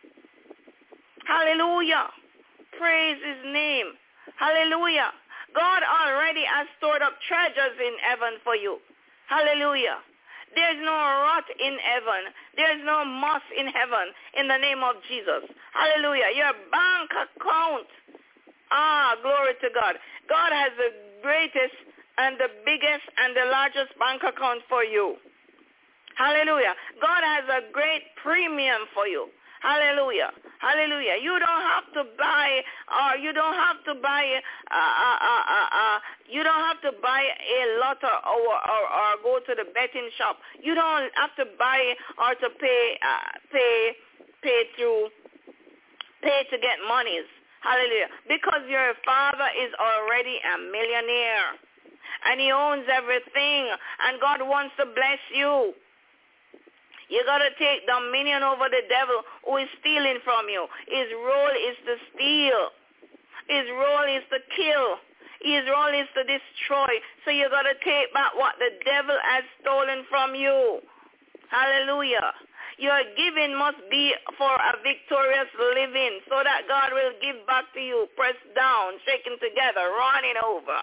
Hallelujah. Praise his name. Hallelujah. God already has stored up treasures in heaven for you. Hallelujah. There's no rot in heaven. There's no moss in heaven in the name of Jesus. Hallelujah. Your bank account. Ah, glory to God. God has the greatest and the biggest and the largest bank account for you. Hallelujah. God has a great premium for you. Hallelujah. Hallelujah. You don't have to buy, or you don't have to buy, uh, uh, uh, uh, uh, you don't have to buy a lot or, or, or, or go to the betting shop. You don't have to buy or to pay, uh, pay, pay through, pay to get monies. Hallelujah. Because your father is already a millionaire and he owns everything, and God wants to bless you. You got to take dominion over the devil who is stealing from you. His role is to steal. His role is to kill. His role is to destroy. So you got to take back what the devil has stolen from you. Hallelujah. Your giving must be for a victorious living, so that God will give back to you, pressed down, shaken together, running over.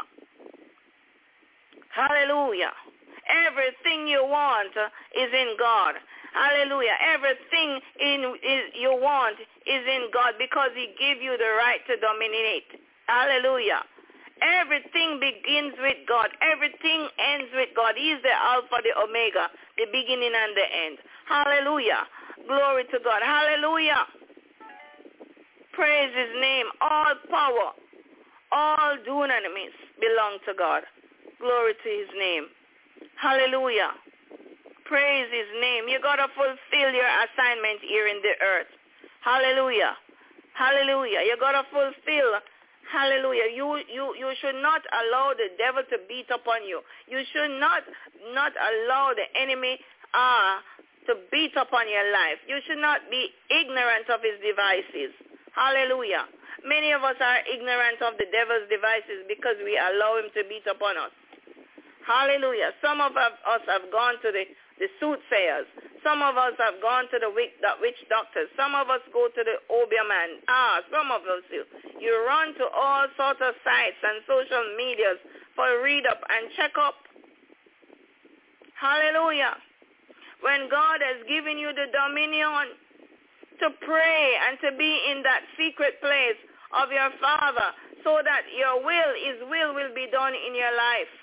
Hallelujah. Everything you want is in God. Hallelujah. Everything in is you want is in God, because he gave you the right to dominate. Hallelujah. Everything begins with God. Everything ends with God. He is the Alpha, the Omega, the beginning and the end. Hallelujah. Glory to God. Hallelujah. Praise his name. All power, all dunamis belong to God. Glory to his name. Hallelujah. Praise his name. You got to fulfill your assignment here in the earth. Hallelujah. Hallelujah. You got to fulfill. Hallelujah. You, you, you should not allow the devil to beat upon you. You should not, not allow the enemy uh, to beat upon your life. You should not be ignorant of his devices. Hallelujah. Many of us are ignorant of the devil's devices because we allow him to beat upon us. Hallelujah. Some of us have gone to the, the soothsayers. Some of us have gone to the witch, the witch doctors. Some of us go to the obeah man. Ah, some of us you. You run to all sorts of sites and social medias for read up and check up. Hallelujah. When God has given you the dominion to pray and to be in that secret place of your Father, so that your will, his will will be done in your life.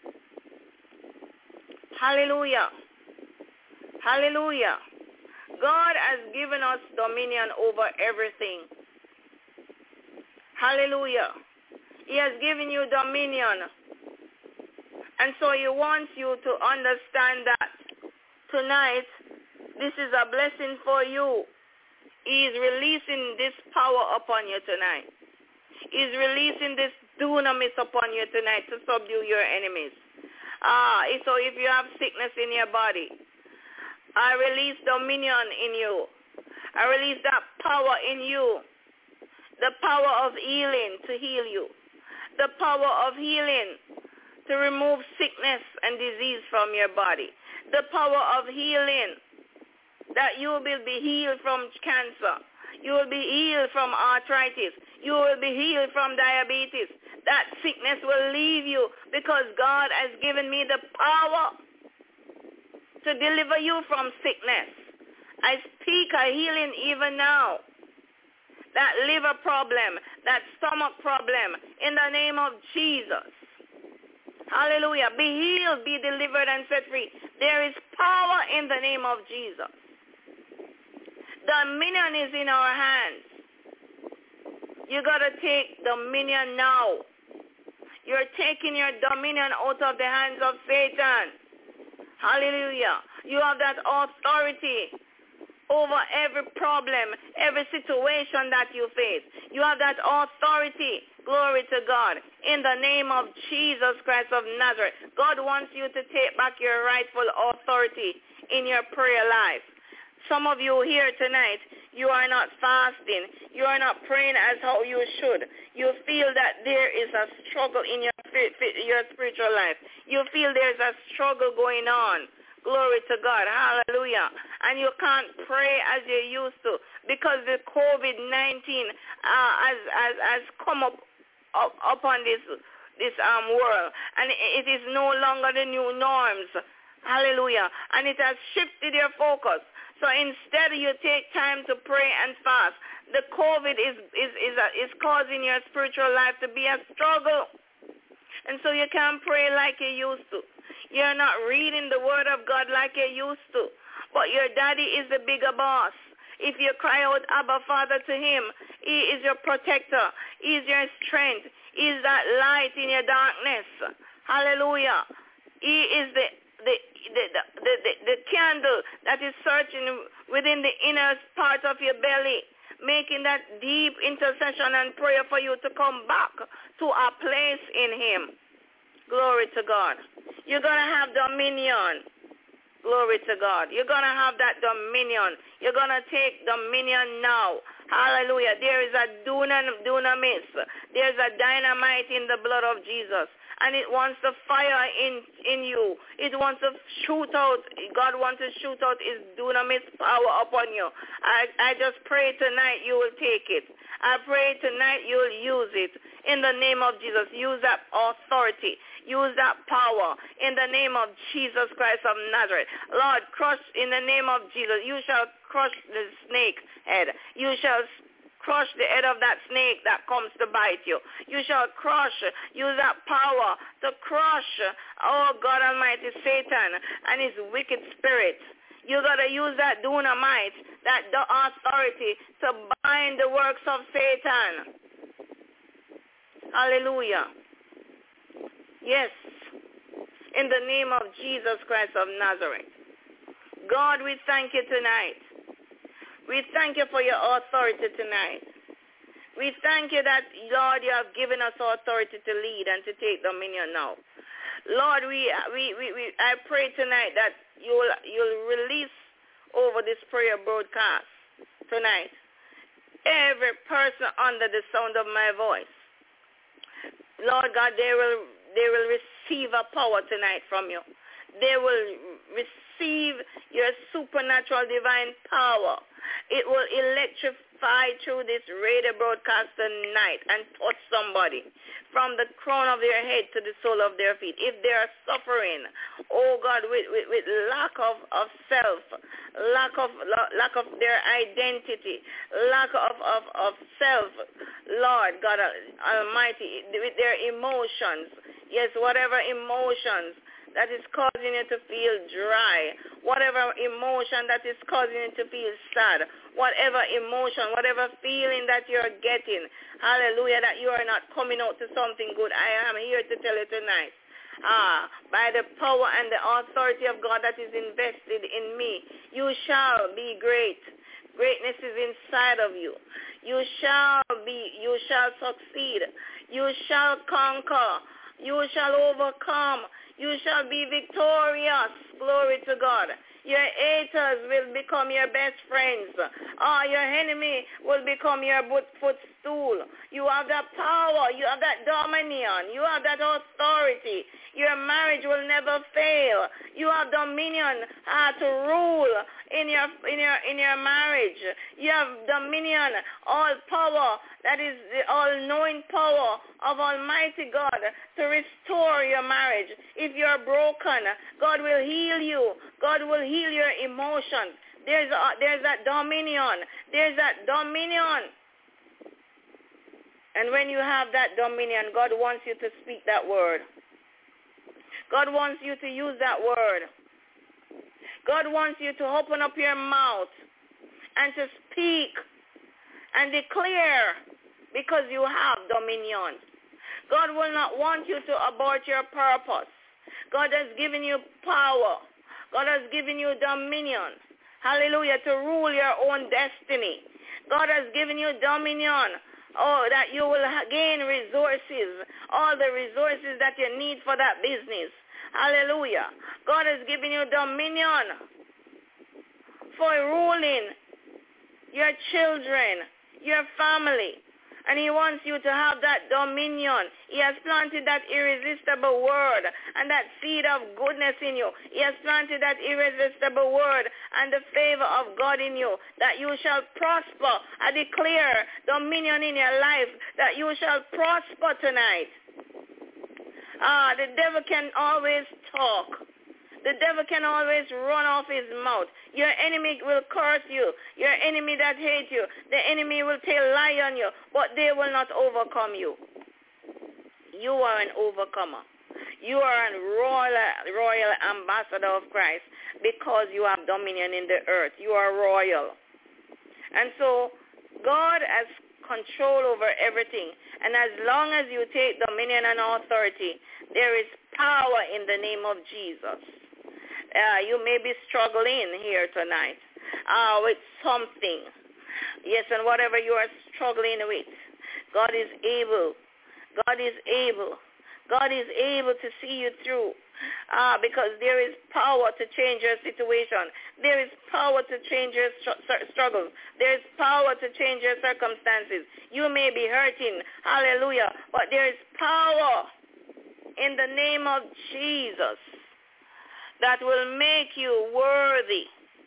Hallelujah. Hallelujah. God has given us dominion over everything. Hallelujah. He has given you dominion. And so he wants you to understand that tonight, this is a blessing for you. He is releasing this power upon you tonight. He is releasing this dunamis upon you tonight to subdue your enemies. Ah, so if you have sickness in your body, I release dominion in you. I release that power in you The power of healing to heal you. The power of healing to remove sickness and disease from your body. The power of healing that you will be healed from cancer. You will be healed from arthritis. You will be healed from diabetes. That sickness will leave you because God has given me the power to deliver you from sickness. I speak a healing even now. That liver problem, that stomach problem, in the name of Jesus. Hallelujah. Be healed, be delivered, and set free. There is power in the name of Jesus. Dominion is in our hands. You got to take dominion now. You're taking your dominion out of the hands of Satan. Hallelujah. You have that authority over every problem, every situation that you face. You have that authority. Glory to God. In the name of Jesus Christ of Nazareth. God wants you to take back your rightful authority in your prayer life. Some of you here tonight, you are not fasting. You are not praying as how you should. You feel that there is a struggle in your, your spiritual life. You feel there's a struggle going on. Glory to God. Hallelujah. And you can't pray as you used to because the covid nineteen uh, has, has, has come up, up upon this, this um, world. And it is no longer the new norms. Hallelujah. And it has shifted your focus. So instead you take time to pray and fast. The COVID is, is, is, a, is causing your spiritual life to be a struggle. And so you can't pray like you used to. You're not reading the word of God like you used to. But your daddy is the bigger boss. If you cry out, Abba, Father, to him, he is your protector. He is your strength. He is that light in your darkness. Hallelujah. He is the the the, the, the, the, the candle that is searching within the inner part of your belly, making that deep intercession and prayer for you to come back to a place in him. Glory to God. You're going to have dominion. Glory to God. You're going to have that dominion. You're going to take dominion now. Hallelujah. There is a dunamis. There's a dynamite in the blood of Jesus. And it wants to fire in, in you. It wants to shoot out. God wants to shoot out his dunamis power upon you. I, I just pray tonight you will take it. I pray tonight you will use it. In the name of Jesus, use that authority. Use that power in the name of Jesus Christ of Nazareth. Lord, crush in the name of Jesus. You shall crush the snake head. You shall crush the head of that snake that comes to bite you. You shall crush, use that power to crush, oh God Almighty, Satan and his wicked spirit. You got to use that dunamite, that authority to bind the works of Satan. Hallelujah. Yes, in the name of Jesus Christ of Nazareth. God, we thank you tonight. We thank you for your authority tonight. We thank you that, Lord, you have given us authority to lead and to take dominion now. Lord, we, we, we, we I pray tonight that you'll, you'll release over this prayer broadcast tonight every person under the sound of my voice. Lord God, they will they will receive a power tonight from you. They will receive your supernatural divine power. It will electrify through this radio broadcast tonight and touch somebody from the crown of their head to the sole of their feet. If they are suffering, oh God, with, with, with lack of, of self, lack of lack of their identity, lack of, of, of self, Lord God Almighty, with their emotions, yes, whatever emotions that is causing you to feel dry, whatever emotion that is causing you to feel sad, whatever emotion, whatever feeling that you're getting, hallelujah, that you are not coming out to something good, I am here to tell you tonight. Ah, by the power and the authority of God that is invested in me, you shall be great. Greatness is inside of you. You shall be, you shall succeed. You shall conquer. You shall overcome. You shall be victorious. Glory to God. Your haters will become your best friends. Ah, your enemy will become your footstool. You have that power. You have that dominion. You have that authority. Your marriage will never fail. You have dominion uh, to rule in your in your in your marriage. You have dominion, all power, that is the all-knowing power of Almighty God to restore your marriage. If you're broken, God will heal you. God will heal your emotions. There's a, there's that dominion. There's that dominion. And when you have that dominion, God wants you to speak that word. God wants you to use that word. God wants you to open up your mouth and to speak and declare, because you have dominion. God will not want you to abort your purpose. God has given you power. God has given you dominion. Hallelujah, to rule your own destiny. God has given you dominion. Oh, that you will gain resources, all the resources that you need for that business. Hallelujah. God has given you dominion for ruling your children, your family. And he wants you to have that dominion. He has planted that irresistible word and that seed of goodness in you. He has planted that irresistible word and the favor of God in you, that you shall prosper. I declare dominion in your life, that you shall prosper tonight. Ah, the devil can always talk. The devil can always run off his mouth. Your enemy will curse you. Your enemy that hates you, the enemy will tell lie on you, but they will not overcome you. You are an overcomer. You are a royal, royal ambassador of Christ because you have dominion in the earth. You are royal. And so God has control over everything. And as long as you take dominion and authority, there is power in the name of Jesus. Uh, you may be struggling here tonight uh, with something. Yes, and whatever you are struggling with, God is able. God is able. God is able to see you through uh, because there is power to change your situation. There is power to change your str- struggles. There is power to change your circumstances. You may be hurting, hallelujah, but there is power in the name of Jesus that will make you worthy.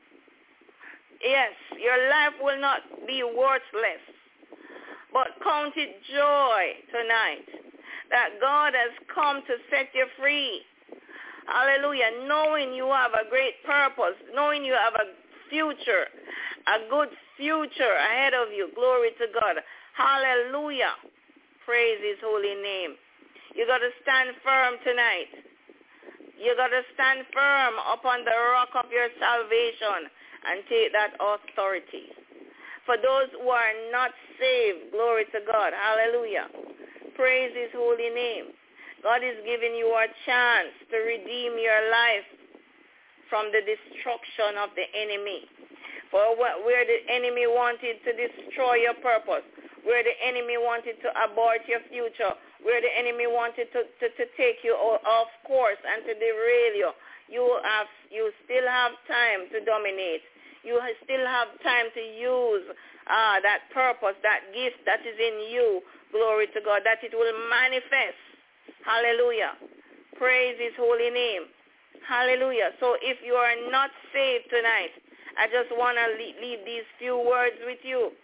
Yes, your life will not be worthless, but count it joy tonight that God has come to set you free. Hallelujah. Knowing you have a great purpose, knowing you have a future, a good future ahead of you. Glory to God. Hallelujah. Praise his holy name. You got to stand firm tonight. You got to stand firm upon the rock of your salvation and take that authority. For those who are not saved, glory to God, hallelujah. Praise his holy name. God is giving you a chance to redeem your life from the destruction of the enemy. For where the enemy wanted to destroy your purpose, where the enemy wanted to abort your future, where the enemy wanted to, to, to take you off course and to derail you, you have you still have time to dominate. You still have time to use uh, that purpose, that gift that is in you, glory to God, that it will manifest. Hallelujah. Praise his holy name. Hallelujah. So if you are not saved tonight, I just want to leave, leave these few words with you.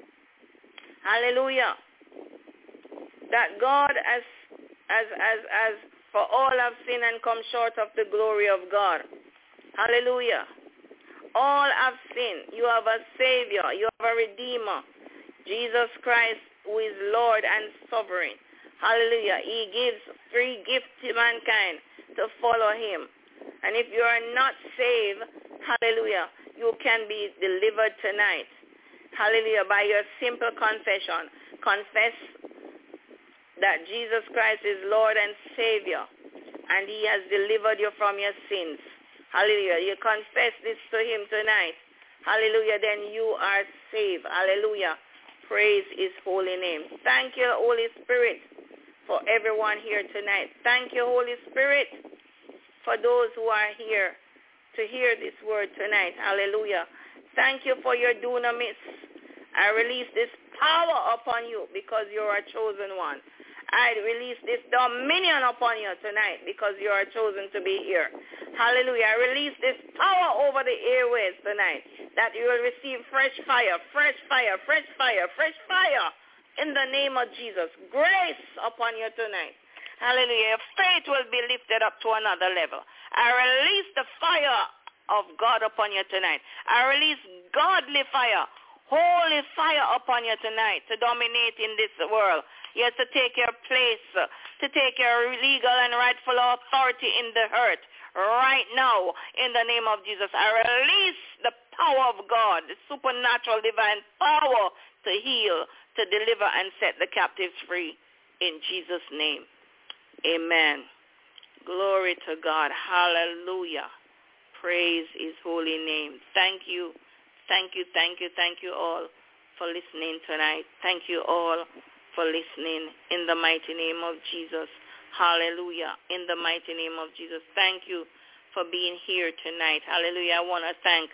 Hallelujah. That God has, as, as, as for all have sinned and come short of the glory of God. Hallelujah. All have sinned. You have a Savior. You have a Redeemer. Jesus Christ, who is Lord and Sovereign. Hallelujah. He gives free gift to mankind to follow him. And if you are not saved, hallelujah, you can be delivered tonight. Hallelujah. By your simple confession. Confess that Jesus Christ is Lord and Savior, and he has delivered you from your sins. Hallelujah. You confess this to him tonight. Hallelujah. Then you are saved. Hallelujah. Praise his holy name. Thank you, Holy Spirit, for everyone here tonight. Thank you, Holy Spirit, for those who are here to hear this word tonight. Hallelujah. Thank you for your dunamis. I release this power upon you because you're a chosen one. I release this dominion upon you tonight because you are chosen to be here. Hallelujah. I release this power over the airways tonight that you will receive fresh fire, fresh fire, fresh fire, fresh fire in the name of Jesus. Grace upon you tonight. Hallelujah. Your faith will be lifted up to another level. I release the fire of God upon you tonight. I release godly fire, holy fire upon you tonight to dominate in this world. Yes, to take your place, to take your legal and rightful authority in the earth right now in the name of Jesus. I release the power of God, the supernatural divine power to heal, to deliver, and set the captives free in Jesus' name. Amen. Glory to God. Hallelujah. Praise his holy name. Thank you. Thank you, thank you, thank you all for listening tonight. Thank you all for listening in the mighty name of Jesus. Hallelujah. In the mighty name of Jesus. Thank you for being here tonight. Hallelujah. I want to thank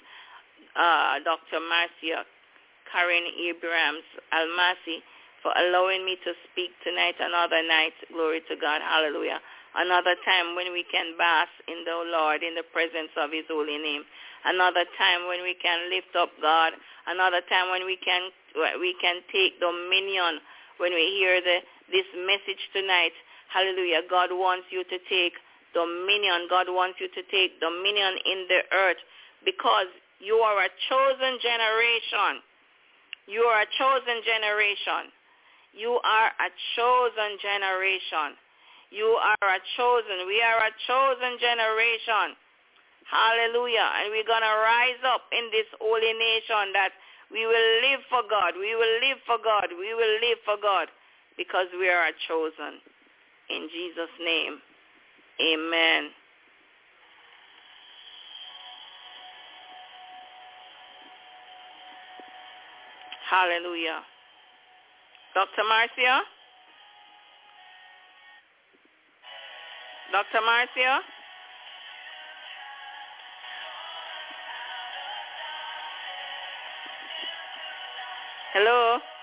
uh, Doctor Marcia Karen Abrams Almasi for allowing me to speak tonight, another night. Glory to God. Hallelujah. Another time when we can bask in the Lord, in the presence of his holy name. Another time when we can lift up God. Another time when we can we can take dominion. When we hear the, this message tonight, hallelujah, God wants you to take dominion. God wants you to take dominion in the earth because you are a chosen generation. You are a chosen generation. You are a chosen generation. You are a chosen. We are a chosen generation. Hallelujah. And we're going to rise up in this holy nation that we will live for God. We will live for God. We will live for God because we are chosen. In Jesus' name, amen. Hallelujah. Doctor Marcia? Doctor Marcia? Hello?